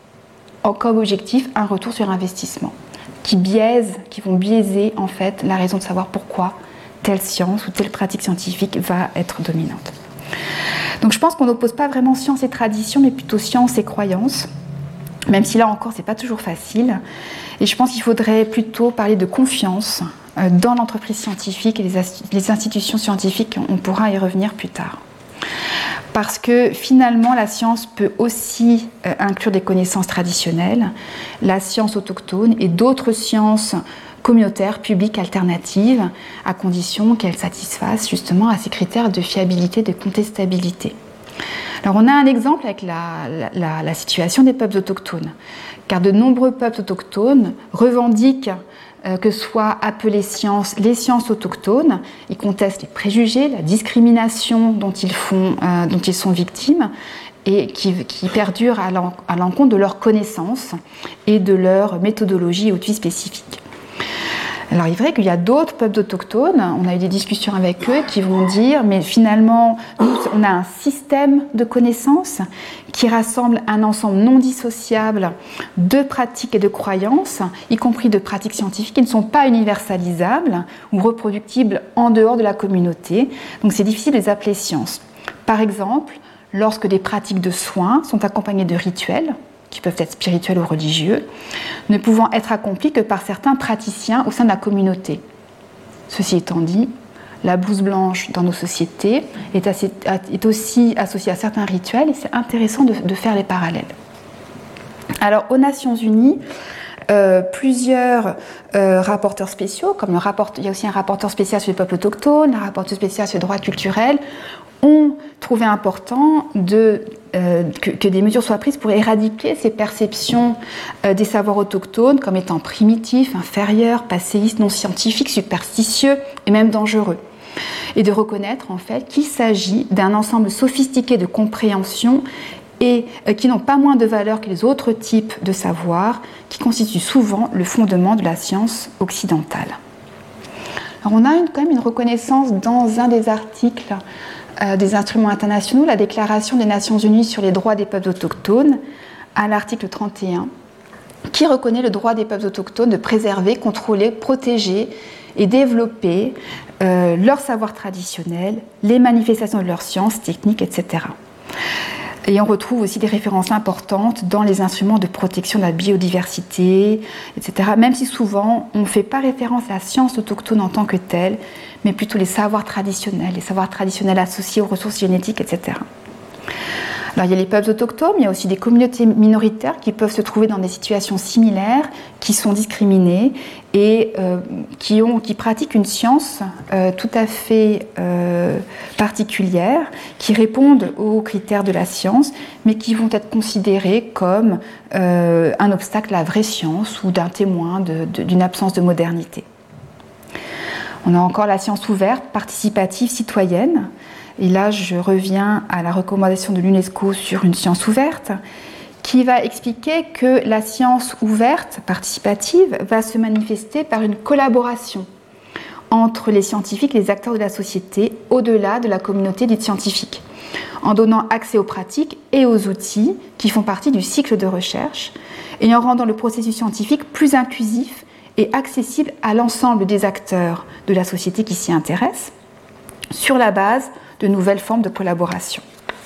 comme objectif un retour sur investissement qui biaisent, qui vont biaiser en fait la raison de savoir pourquoi telle science ou telle pratique scientifique va être dominante. Donc je pense qu'on n'oppose pas vraiment science et tradition, mais plutôt science et croyance, même si là encore c'est pas toujours facile. Et je pense qu'il faudrait plutôt parler de confiance dans l'entreprise scientifique et les institutions scientifiques. On pourra y revenir plus tard. Parce que finalement, la science peut aussi euh, inclure des connaissances traditionnelles, la science autochtone et d'autres sciences communautaires, publiques, alternatives, à condition qu'elles satisfassent justement à ces critères de fiabilité, de contestabilité. Alors on a un exemple avec la, la, la situation des peuples autochtones, car de nombreux peuples autochtones revendiquent euh, que soient appelées sciences les sciences autochtones. Ils contestent les préjugés, la discrimination dont ils, font, euh, dont ils sont victimes et qui, qui perdurent à, l'en, à l'encontre de leurs connaissances et de leur méthodologie outils spécifiques. Alors il est vrai qu'il y a d'autres peuples autochtones, on a eu des discussions avec eux qui vont dire mais finalement nous on a un système de connaissances qui rassemble un ensemble non dissociable de pratiques et de croyances, y compris de pratiques scientifiques qui ne sont pas universalisables ou reproductibles en dehors de la communauté, donc c'est difficile de les appeler sciences. Par exemple, lorsque des pratiques de soins sont accompagnées de rituels, qui peuvent être spirituels ou religieux, ne pouvant être accomplis que par certains praticiens au sein de la communauté. Ceci étant dit, la blouse blanche dans nos sociétés est, assez, est aussi associée à certains rituels et c'est intéressant de, de faire les parallèles. Alors, aux Nations Unies, euh, plusieurs euh, rapporteurs spéciaux, comme le rapport, il y a aussi un rapporteur spécial sur les peuples autochtones, un rapporteur spécial sur les droits culturels, ont trouvé important de, euh, que, que des mesures soient prises pour éradiquer ces perceptions euh, des savoirs autochtones comme étant primitifs, inférieurs, passéistes, non scientifiques, superstitieux et même dangereux. Et de reconnaître en fait qu'il s'agit d'un ensemble sophistiqué de compréhension et euh, qui n'ont pas moins de valeur que les autres types de savoirs qui constituent souvent le fondement de la science occidentale. Alors on a une, quand même une reconnaissance dans un des articles Euh, des instruments internationaux, la Déclaration des Nations Unies sur les droits des peuples autochtones, à l'article trente et un, qui reconnaît le droit des peuples autochtones de préserver, contrôler, protéger et développer euh, leur savoir traditionnel, les manifestations de leurs sciences, techniques, et cetera. Et on retrouve aussi des références importantes dans les instruments de protection de la biodiversité, et cetera. Même si souvent, on ne fait pas référence à la science autochtone en tant que telle, mais plutôt les savoirs traditionnels, les savoirs traditionnels associés aux ressources génétiques, et cetera. Alors, il y a les peuples autochtones, mais il y a aussi des communautés minoritaires qui peuvent se trouver dans des situations similaires, qui sont discriminées et euh, qui, ont, qui pratiquent une science euh, tout à fait euh, particulière, qui répondent aux critères de la science, mais qui vont être considérées comme euh, un obstacle à la vraie science ou d'un témoin de, de, d'une absence de modernité. On a encore la science ouverte, participative, citoyenne. Et là, je reviens à la recommandation de l'UNESCO sur une science ouverte, qui va expliquer que la science ouverte, participative, va se manifester par une collaboration entre les scientifiques et les acteurs de la société, au-delà de la communauté dite scientifique, en donnant accès aux pratiques et aux outils qui font partie du cycle de recherche, et en rendant le processus scientifique plus inclusif et accessible à l'ensemble des acteurs de la société qui s'y intéressent, sur la base de nouvelles formes de collaboration.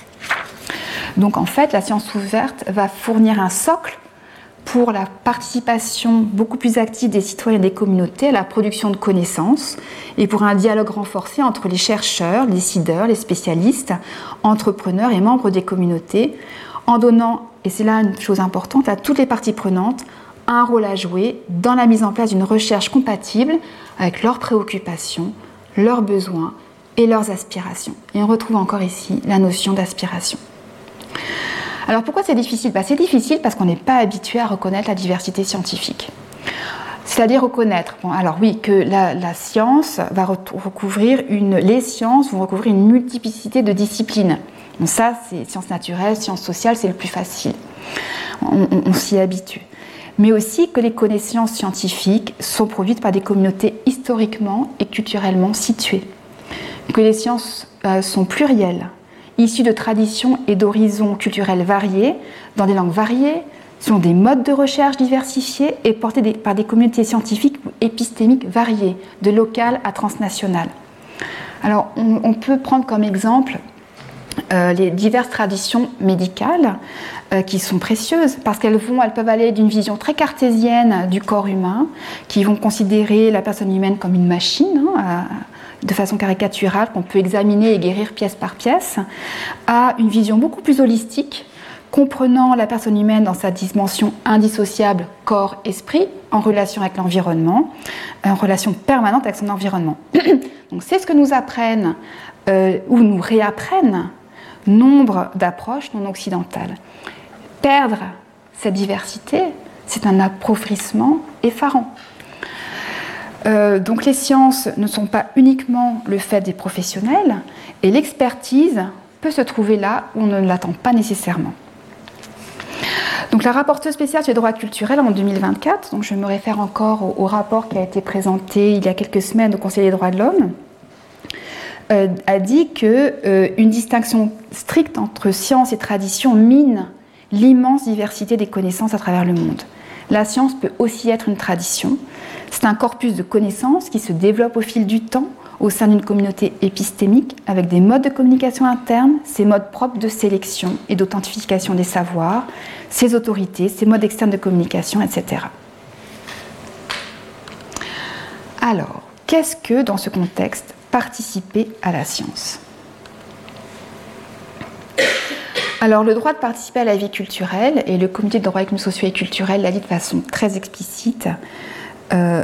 Donc en fait, la science ouverte va fournir un socle pour la participation beaucoup plus active des citoyens et des communautés à la production de connaissances et pour un dialogue renforcé entre les chercheurs, les décideurs, les spécialistes, entrepreneurs et membres des communautés, en donnant, et c'est là une chose importante, à toutes les parties prenantes, un rôle à jouer dans la mise en place d'une recherche compatible avec leurs préoccupations, leurs besoins et leurs aspirations. Et on retrouve encore ici la notion d'aspiration. Alors pourquoi c'est difficile ? Bah, c'est difficile parce qu'on n'est pas habitué à reconnaître la diversité scientifique. C'est-à-dire reconnaître, bon, alors oui, que la, la science va recouvrir une, les sciences vont recouvrir une multiplicité de disciplines. Bon, ça, c'est sciences naturelles, sciences sociales, c'est le plus facile. On, on, on s'y habitue. Mais aussi que les connaissances scientifiques sont produites par des communautés historiquement et culturellement situées. Que les sciences euh, sont plurielles, issues de traditions et d'horizons culturels variés, dans des langues variées, selon des modes de recherche diversifiés et portés des, par des communautés scientifiques ou épistémiques variées, de local à transnational. Alors, on, on peut prendre comme exemple euh, les diverses traditions médicales euh, qui sont précieuses parce qu'elles vont, elles peuvent aller d'une vision très cartésienne du corps humain, qui vont considérer la personne humaine comme une machine, hein, à, de façon caricaturale, qu'on peut examiner et guérir pièce par pièce, à une vision beaucoup plus holistique, comprenant la personne humaine dans sa dimension indissociable corps-esprit, en relation avec l'environnement, en relation permanente avec son environnement. Donc c'est ce que nous apprennent euh, ou nous réapprennent nombre d'approches non occidentales. Perdre cette diversité, c'est un appauvrissement effarant. Euh, donc les sciences ne sont pas uniquement le fait des professionnels, et l'expertise peut se trouver là où on ne l'attend pas nécessairement. Donc la rapporteure spéciale sur les droits culturels en deux mille vingt-quatre, donc je me réfère encore au, au rapport qui a été présenté il y a quelques semaines au Conseil des droits de l'homme, euh, a dit qu'une euh, distinction stricte entre science et tradition mine l'immense diversité des connaissances à travers le monde. La science peut aussi être une tradition. C'est un corpus de connaissances qui se développe au fil du temps au sein d'une communauté épistémique avec des modes de communication internes, ses modes propres de sélection et d'authentification des savoirs, ses autorités, ses modes externes de communication, et cetera. Alors, qu'est-ce que, dans ce contexte, participer à la science ? Alors, le droit de participer à la vie culturelle, et le comité de droit économique, social et culturel l'a dit de façon très explicite, euh,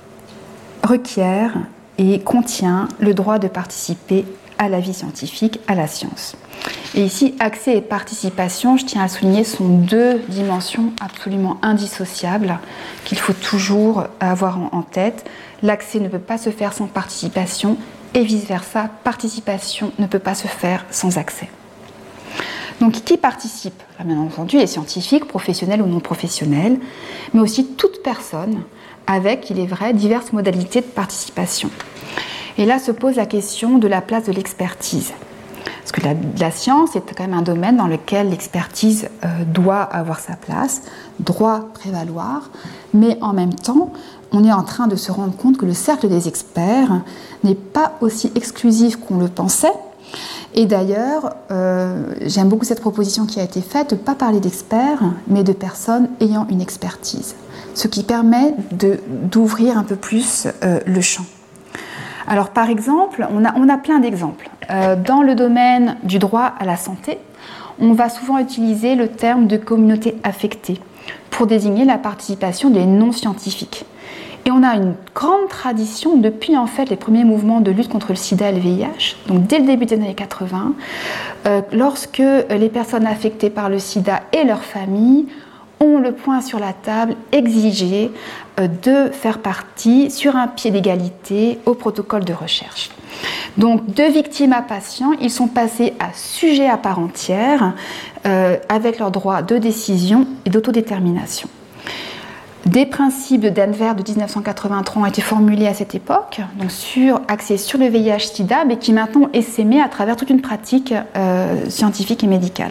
requiert et contient le droit de participer à la vie scientifique, à la science. Et ici, accès et participation, je tiens à souligner, sont deux dimensions absolument indissociables qu'il faut toujours avoir en tête. L'accès ne peut pas se faire sans participation et vice-versa, participation ne peut pas se faire sans accès. Donc, qui participe ? Bien entendu, les scientifiques, professionnels ou non professionnels, mais aussi toute personne avec, il est vrai, diverses modalités de participation. Et là se pose la question de la place de l'expertise. Parce que la, la science est quand même un domaine dans lequel l'expertise euh, doit avoir sa place, doit prévaloir, mais en même temps, on est en train de se rendre compte que le cercle des experts n'est pas aussi exclusif qu'on le pensait. Et d'ailleurs, euh, j'aime beaucoup cette proposition qui a été faite de ne pas parler d'experts, mais de personnes ayant une expertise, ce qui permet de, d'ouvrir un peu plus euh, le champ. Alors par exemple, on a, on a plein d'exemples. Euh, dans le domaine du droit à la santé, on va souvent utiliser le terme de communauté affectée pour désigner la participation des non-scientifiques. Et on a une grande tradition depuis en fait les premiers mouvements de lutte contre le sida et le V I H, donc dès le début des années quatre-vingts, euh, lorsque les personnes affectées par le sida et leurs familles ont le point sur la table, exigé euh, de faire partie sur un pied d'égalité au protocole de recherche. Donc de victimes à patients, ils sont passés à sujet à part entière euh, avec leurs droits de décision et d'autodétermination. Des principes de Denver de dix-neuf cent quatre-vingt-trois ont été formulés à cette époque, donc sur, axés sur le V I H sida, mais qui maintenant est essaimé à travers toute une pratique euh, scientifique et médicale.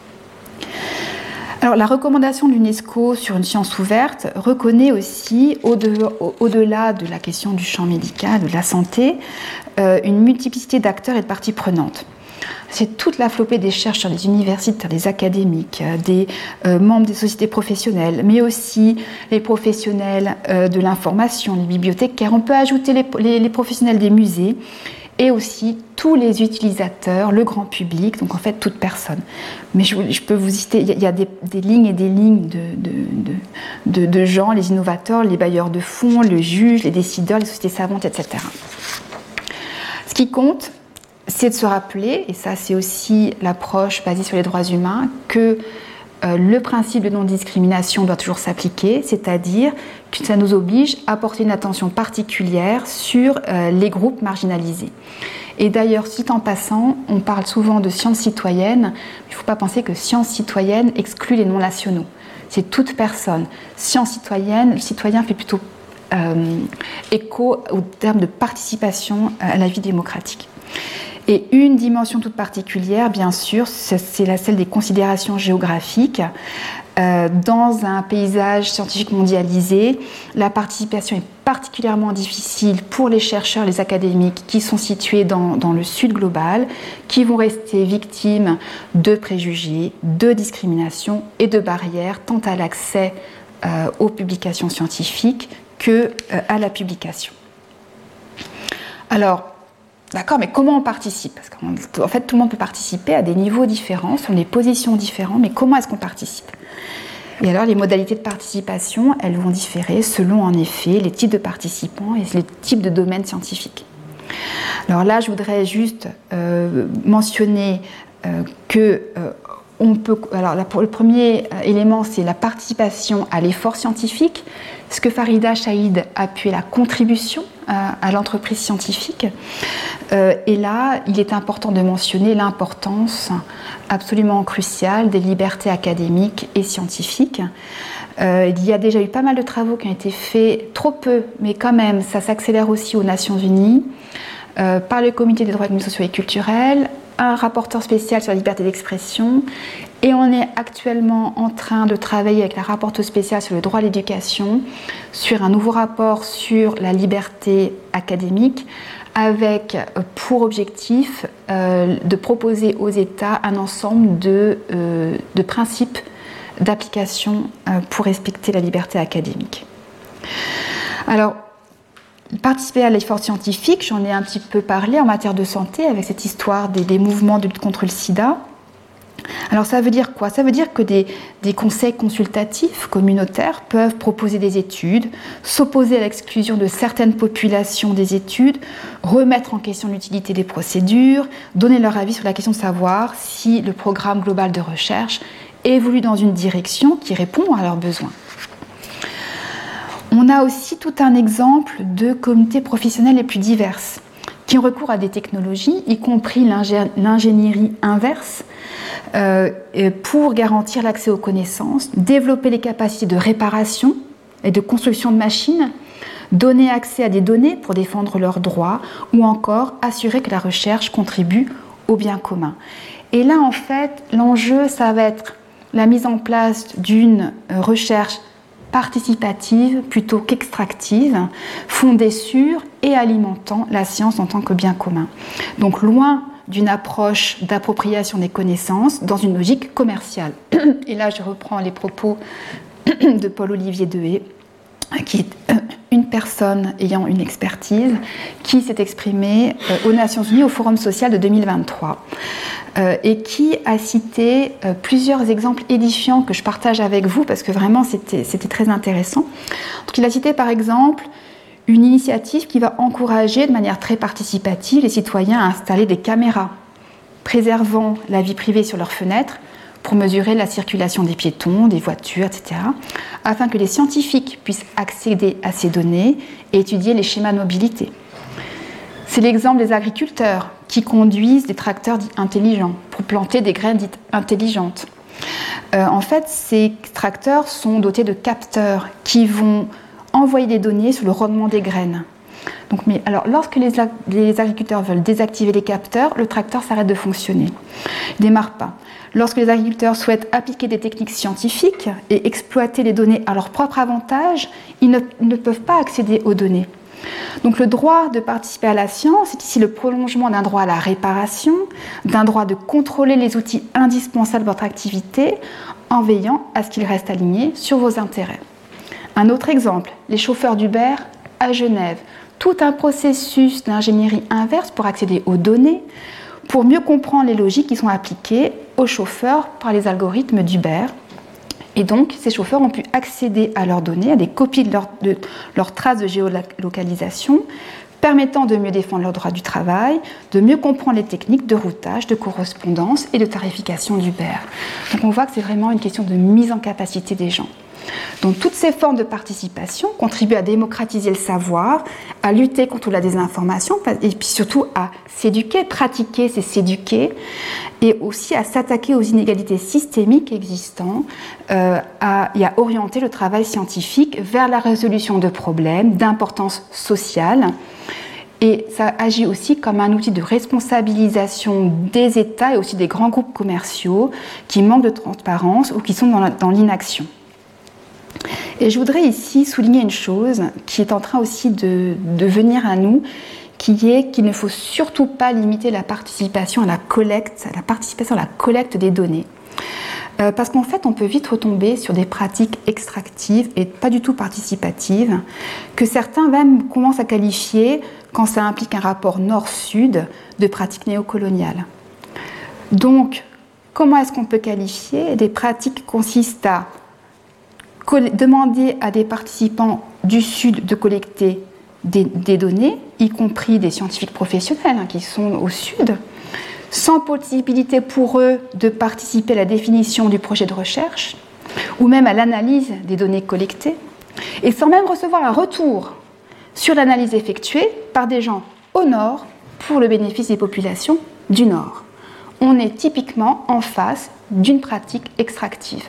Alors, la recommandation de l'UNESCO sur une science ouverte reconnaît aussi, au-delà, au-delà de la question du champ médical, de la santé, euh, une multiplicité d'acteurs et de parties prenantes. C'est toute la flopée des chercheurs, des universitaires, des académiques, des euh, membres des sociétés professionnelles, mais aussi les professionnels euh, de l'information, les bibliothécaires. On peut ajouter les, les, les professionnels des musées et aussi tous les utilisateurs, le grand public, donc en fait toute personne. Mais je, je peux vous citer, il y a des, des lignes et des lignes de, de, de, de, de gens, les innovateurs, les bailleurs de fonds, le juge, les décideurs, les sociétés savantes, et cetera. Ce qui compte, c'est de se rappeler, et ça c'est aussi l'approche basée sur les droits humains, que euh, le principe de non-discrimination doit toujours s'appliquer, c'est-à-dire que ça nous oblige à porter une attention particulière sur euh, les groupes marginalisés. Et d'ailleurs, suite en passant, on parle souvent de sciences citoyennes, il ne faut pas penser que sciences citoyennes exclut les non-nationaux. C'est toute personne. Sciences citoyennes, le citoyen fait plutôt euh, écho au terme de participation à la vie démocratique. Et une dimension toute particulière, bien sûr, c'est celle des considérations géographiques. Euh, dans un paysage scientifique mondialisé, la participation est particulièrement difficile pour les chercheurs, les académiques qui sont situés dans, dans le sud global, qui vont rester victimes de préjugés, de discriminations et de barrières, tant à l'accès euh, aux publications scientifiques que euh, à la publication. Alors, d'accord, mais comment on participe? Parce qu'en fait, tout le monde peut participer à des niveaux différents, sur des positions différentes, mais comment est-ce qu'on participe? Et alors, les modalités de participation, elles vont différer selon, en effet, les types de participants et les types de domaines scientifiques. Alors là, je voudrais juste euh, mentionner euh, que euh, on peut. Alors, là, pour le premier élément, c'est la participation à l'effort scientifique. Ce que Farida Chaïd appuyait la contribution à, à l'entreprise scientifique. Euh, et là, il est important de mentionner l'importance absolument cruciale des libertés académiques et scientifiques. Euh, il y a déjà eu pas mal de travaux qui ont été faits, trop peu, mais quand même, ça s'accélère aussi aux Nations Unies, euh, par le Comité des droits économiques, sociaux et culturels, un rapporteur spécial sur la liberté d'expression, et on est actuellement en train de travailler avec la rapporteure spéciale sur le droit à l'éducation, sur un nouveau rapport sur la liberté académique, avec pour objectif euh, de proposer aux États un ensemble de, euh, de principes d'application euh, pour respecter la liberté académique. Alors, participer à l'effort scientifique, j'en ai un petit peu parlé en matière de santé avec cette histoire des, des mouvements de lutte contre le sida. Alors ça veut dire quoi? Ça veut dire que des, des conseils consultatifs communautaires peuvent proposer des études, s'opposer à l'exclusion de certaines populations des études, remettre en question l'utilité des procédures, donner leur avis sur la question de savoir si le programme global de recherche évolue dans une direction qui répond à leurs besoins. On a aussi tout un exemple de communautés professionnelles les plus diverses qui ont recours à des technologies, y compris l'ingénierie inverse, euh, pour garantir l'accès aux connaissances, développer les capacités de réparation et de construction de machines, donner accès à des données pour défendre leurs droits, ou encore assurer que la recherche contribue au bien commun. Et là, en fait, l'enjeu, ça va être la mise en place d'une recherche participative plutôt qu'extractive, fondée sur et alimentant la science en tant que bien commun. Donc loin d'une approche d'appropriation des connaissances dans une logique commerciale. Et là, je reprends les propos de Paul-Olivier Dehé, qui est une personne ayant une expertise, qui s'est exprimée aux Nations Unies au Forum social de deux mille vingt-trois euh, et qui a cité euh, plusieurs exemples édifiants que je partage avec vous parce que vraiment c'était, c'était très intéressant. Donc, il a cité par exemple une initiative qui va encourager de manière très participative les citoyens à installer des caméras préservant la vie privée sur leurs fenêtres pour mesurer la circulation des piétons, des voitures, et cetera, afin que les scientifiques puissent accéder à ces données et étudier les schémas de mobilité. C'est l'exemple des agriculteurs qui conduisent des tracteurs dits intelligents pour planter des graines dites intelligentes. Euh, en fait, ces tracteurs sont dotés de capteurs qui vont envoyer des données sur le rendement des graines. Donc, mais alors, lorsque les, les agriculteurs veulent désactiver les capteurs, le tracteur s'arrête de fonctionner. Il ne démarre pas. Lorsque les agriculteurs souhaitent appliquer des techniques scientifiques et exploiter les données à leur propre avantage, ils ne, ne peuvent pas accéder aux données. Donc le droit de participer à la science est ici le prolongement d'un droit à la réparation, d'un droit de contrôler les outils indispensables de votre activité en veillant à ce qu'ils restent alignés sur vos intérêts. Un autre exemple, les chauffeurs d'Uber à Genève. Tout un processus d'ingénierie inverse pour accéder aux données, pour mieux comprendre les logiques qui sont appliquées aux chauffeurs par les algorithmes d'Uber. Et donc, ces chauffeurs ont pu accéder à leurs données, à des copies de leurs de, leur traces de géolocalisation, permettant de mieux défendre leurs droits du travail, de mieux comprendre les techniques de routage, de correspondance et de tarification d'Uber. Donc on voit que c'est vraiment une question de mise en capacité des gens. Donc toutes ces formes de participation contribuent à démocratiser le savoir, à lutter contre la désinformation et puis surtout à s'éduquer. Pratiquer, c'est s'éduquer, et aussi à s'attaquer aux inégalités systémiques existantes euh, à, et à orienter le travail scientifique vers la résolution de problèmes d'importance sociale. Et ça agit aussi comme un outil de responsabilisation des États et aussi des grands groupes commerciaux qui manquent de transparence ou qui sont dans, la, dans l'inaction. Et je voudrais ici souligner une chose qui est en train aussi de, de venir à nous, qui est qu'il ne faut surtout pas limiter la participation à la collecte, la participation à la collecte des données. Euh, parce qu'en fait, on peut vite retomber sur des pratiques extractives et pas du tout participatives, que certains même commencent à qualifier, quand ça implique un rapport nord-sud, de pratiques néocoloniales. Donc, comment est-ce qu'on peut qualifier des pratiques qui consistent à demander à des participants du Sud de collecter des, des données, y compris des scientifiques professionnels hein, qui sont au Sud, sans possibilité pour eux de participer à la définition du projet de recherche, ou même à l'analyse des données collectées, et sans même recevoir un retour sur l'analyse effectuée par des gens au Nord pour le bénéfice des populations du Nord. On est typiquement en face d'une pratique extractive,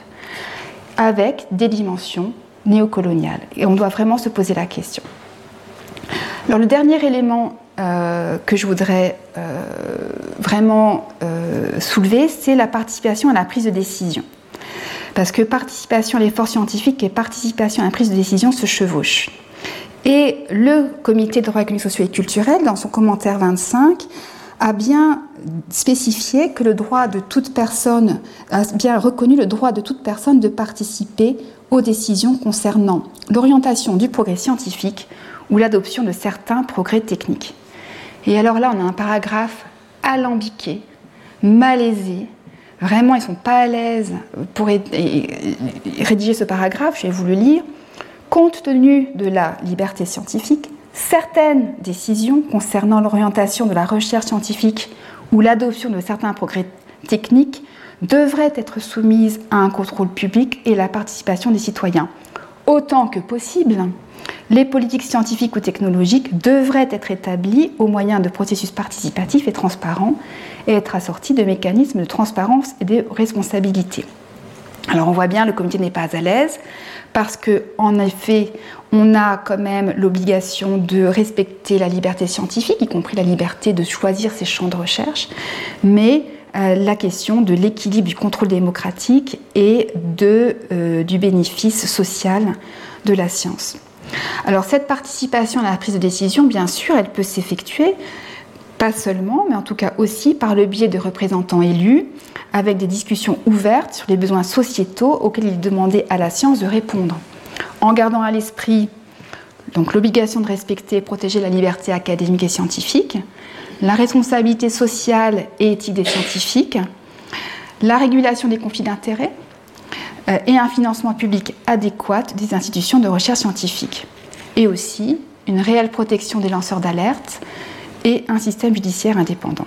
avec des dimensions néocoloniales. Et on doit vraiment se poser la question. Alors le dernier élément euh, que je voudrais euh, vraiment euh, soulever, c'est la participation à la prise de décision. Parce que participation à l'effort scientifique et participation à la prise de décision se chevauchent. Et le Comité de droits économiques, sociaux et culturels, dans son commentaire vingt-cinq, a bien spécifié que le droit de toute personne, a bien reconnu le droit de toute personne de participer aux décisions concernant l'orientation du progrès scientifique ou l'adoption de certains progrès techniques. Et alors là, on a un paragraphe alambiqué, malaisé. Vraiment, ils ne sont pas à l'aise pour rédiger ce paragraphe, je vais vous le lire. Compte tenu de la liberté scientifique, certaines décisions concernant l'orientation de la recherche scientifique ou l'adoption de certains progrès techniques devraient être soumises à un contrôle public et la participation des citoyens. Autant que possible, les politiques scientifiques ou technologiques devraient être établies au moyen de processus participatifs et transparents et être assorties de mécanismes de transparence et de responsabilité. Alors on voit bien, le comité n'est pas à l'aise parce qu'en effet, on a quand même l'obligation de respecter la liberté scientifique, y compris la liberté de choisir ses champs de recherche, mais euh, la question de l'équilibre du contrôle démocratique et de, euh, du bénéfice social de la science. Alors cette participation à la prise de décision, bien sûr, elle peut s'effectuer, pas seulement, mais en tout cas aussi par le biais de représentants élus, avec des discussions ouvertes sur les besoins sociétaux auxquels il est demandé à la science de répondre, en gardant à l'esprit donc, l'obligation de respecter et protéger la liberté académique et scientifique, la responsabilité sociale et éthique des scientifiques, la régulation des conflits d'intérêts euh, et un financement public adéquat des institutions de recherche scientifique, et aussi une réelle protection des lanceurs d'alerte et un système judiciaire indépendant.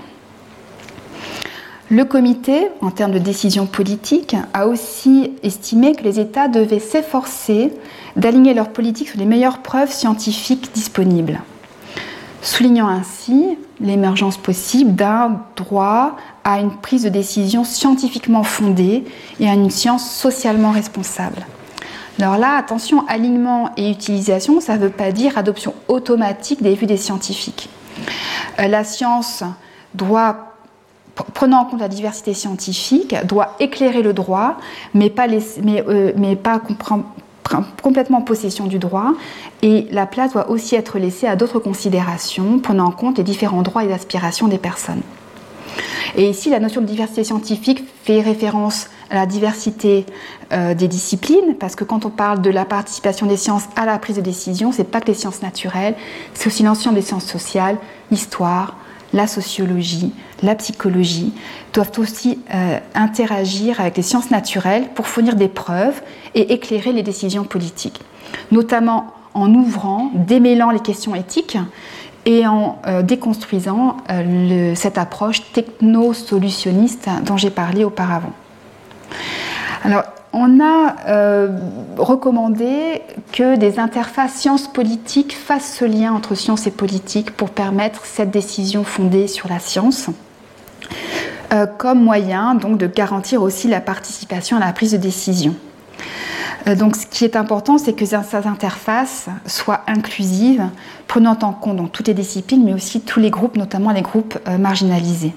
Le comité, en termes de décision politique, a aussi estimé que les États devaient s'efforcer d'aligner leur politique sur les meilleures preuves scientifiques disponibles, soulignant ainsi l'émergence possible d'un droit à une prise de décision scientifiquement fondée et à une science socialement responsable. Alors là, attention, alignement et utilisation, ça ne veut pas dire adoption automatique des vues des scientifiques. Euh, la science doit, prenant en compte la diversité scientifique, doit éclairer le droit, mais pas, laisser, mais, euh, mais pas comprendre, complètement possession du droit, et la place doit aussi être laissée à d'autres considérations, prenant en compte les différents droits et aspirations des personnes. Et ici, la notion de diversité scientifique fait référence à la diversité euh, des disciplines, parce que quand on parle de la participation des sciences à la prise de décision, c'est pas que les sciences naturelles, c'est aussi l'ensemble des sciences sociales, l'histoire, la sociologie, la psychologie, doivent aussi euh, interagir avec les sciences naturelles pour fournir des preuves et éclairer les décisions politiques, notamment en ouvrant, démêlant les questions éthiques et en euh, déconstruisant euh, le, cette approche techno-solutionniste dont j'ai parlé auparavant. Alors, on a euh, recommandé que des interfaces sciences politiques fassent ce lien entre science et politique pour permettre cette décision fondée sur la science, euh, comme moyen donc, de garantir aussi la participation à la prise de décision. Euh, donc, ce qui est important, c'est que ces interfaces soient inclusives, prenant en compte donc, toutes les disciplines, mais aussi tous les groupes, notamment les groupes euh, marginalisés.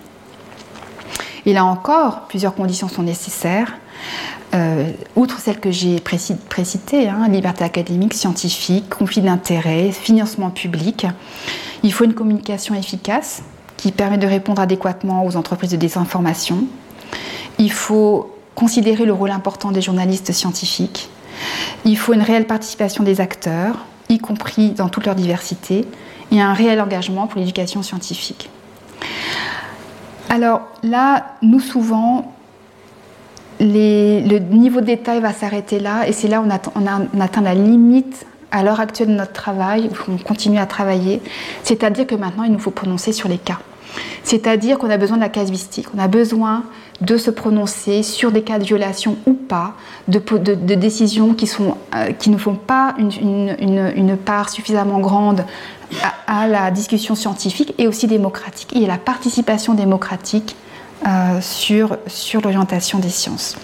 Et là encore, plusieurs conditions sont nécessaires. Euh, outre celles que j'ai précitées, hein, liberté académique, scientifique, conflit d'intérêts, financement public, il faut une communication efficace qui permet de répondre adéquatement aux entreprises de désinformation. Il faut considérer le rôle important des journalistes scientifiques. Il faut une réelle participation des acteurs, y compris dans toute leur diversité, et un réel engagement pour l'éducation scientifique. Alors là, nous souvent, les, le niveau de détail va s'arrêter là, et c'est là où on, attend, on, a, on atteint la limite à l'heure actuelle de notre travail, où on continue à travailler, c'est-à-dire que maintenant il nous faut prononcer sur les cas. C'est-à-dire qu'on a besoin de la casuistique, on a besoin de se prononcer sur des cas de violation ou pas, de, de, de décisions qui, sont, euh, qui ne font pas une, une, une, une part suffisamment grande à, à la discussion scientifique et aussi démocratique, et à la participation démocratique euh, sur, sur l'orientation des sciences.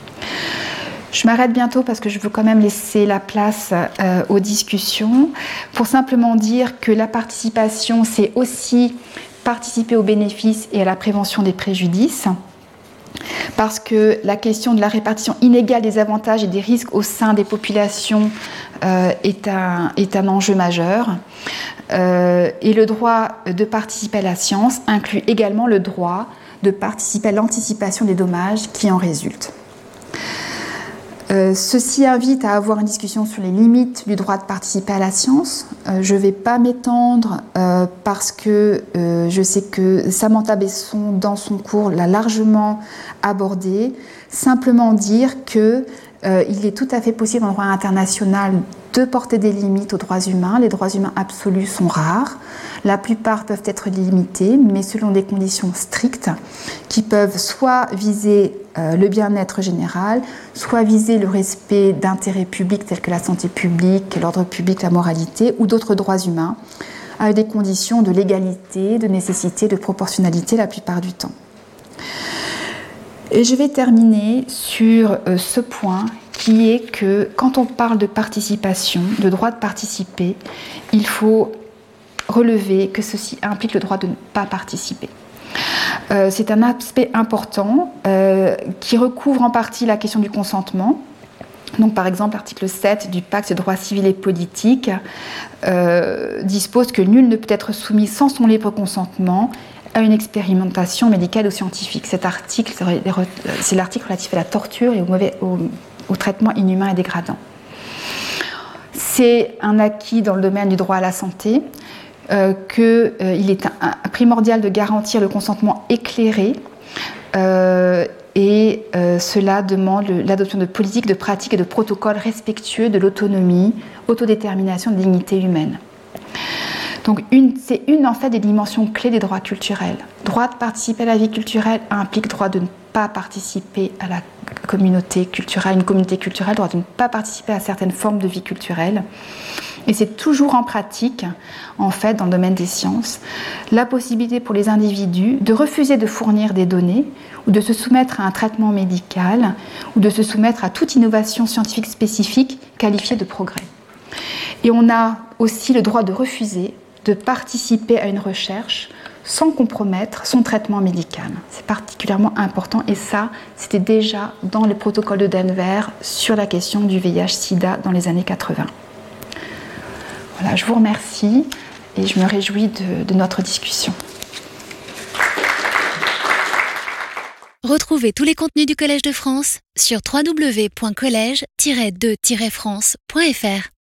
Je m'arrête bientôt parce que je veux quand même laisser la place euh, aux discussions, pour simplement dire que la participation, c'est aussi participer aux bénéfices et à la prévention des préjudices, parce que la question de la répartition inégale des avantages et des risques au sein des populations euh, est, un, est un enjeu majeur. Euh, et le droit de participer à la science inclut également le droit de participer à l'anticipation des dommages qui en résultent. Euh, ceci invite à avoir une discussion sur les limites du droit de participer à la science. Euh, je ne vais pas m'étendre euh, parce que euh, je sais que Samantha Besson, dans son cours, l'a largement abordé. Simplement dire qu'il euh, est tout à fait possible dans le droit international de porter des limites aux droits humains. Les droits humains absolus sont rares. La plupart peuvent être limités, mais selon des conditions strictes qui peuvent soit viser euh, le bien-être général, soit viser le respect d'intérêts publics tels que la santé publique, l'ordre public, la moralité, ou d'autres droits humains, avec des conditions de légalité, de nécessité, de proportionnalité la plupart du temps. Et je vais terminer sur euh, ce point qui est que quand on parle de participation, de droit de participer, il faut relever que ceci implique le droit de ne pas participer. Euh, c'est un aspect important euh, qui recouvre en partie la question du consentement. Donc, par exemple, l'article sept du Pacte des droits civils et politiques euh, dispose que nul ne peut être soumis sans son libre consentement à une expérimentation médicale ou scientifique. Cet article, c'est l'article relatif à la torture et au, mauvais, au, au traitement inhumain et dégradant. C'est un acquis dans le domaine du droit à la santé, euh, qu'il euh, est un, un primordial de garantir le consentement éclairé euh, et euh, cela demande l'adoption de politiques, de pratiques et de protocoles respectueux de l'autonomie, autodétermination et de dignité humaine. Donc une, c'est une en fait des dimensions clés des droits culturels. Droit de participer à la vie culturelle implique droit de ne pas participer à la communauté culturelle, une communauté culturelle, droit de ne pas participer à certaines formes de vie culturelle. Et c'est toujours en pratique, en fait, dans le domaine des sciences, la possibilité pour les individus de refuser de fournir des données ou de se soumettre à un traitement médical ou de se soumettre à toute innovation scientifique spécifique qualifiée de progrès. Et on a aussi le droit de refuser de participer à une recherche sans compromettre son traitement médical. C'est particulièrement important et ça, c'était déjà dans le protocole de Denver sur la question du V I H sida dans les années quatre-vingts. Voilà, je vous remercie et je me réjouis de, de notre discussion. Retrouvez tous les contenus du Collège de France sur w w w point collège tiret de tiret france point f r.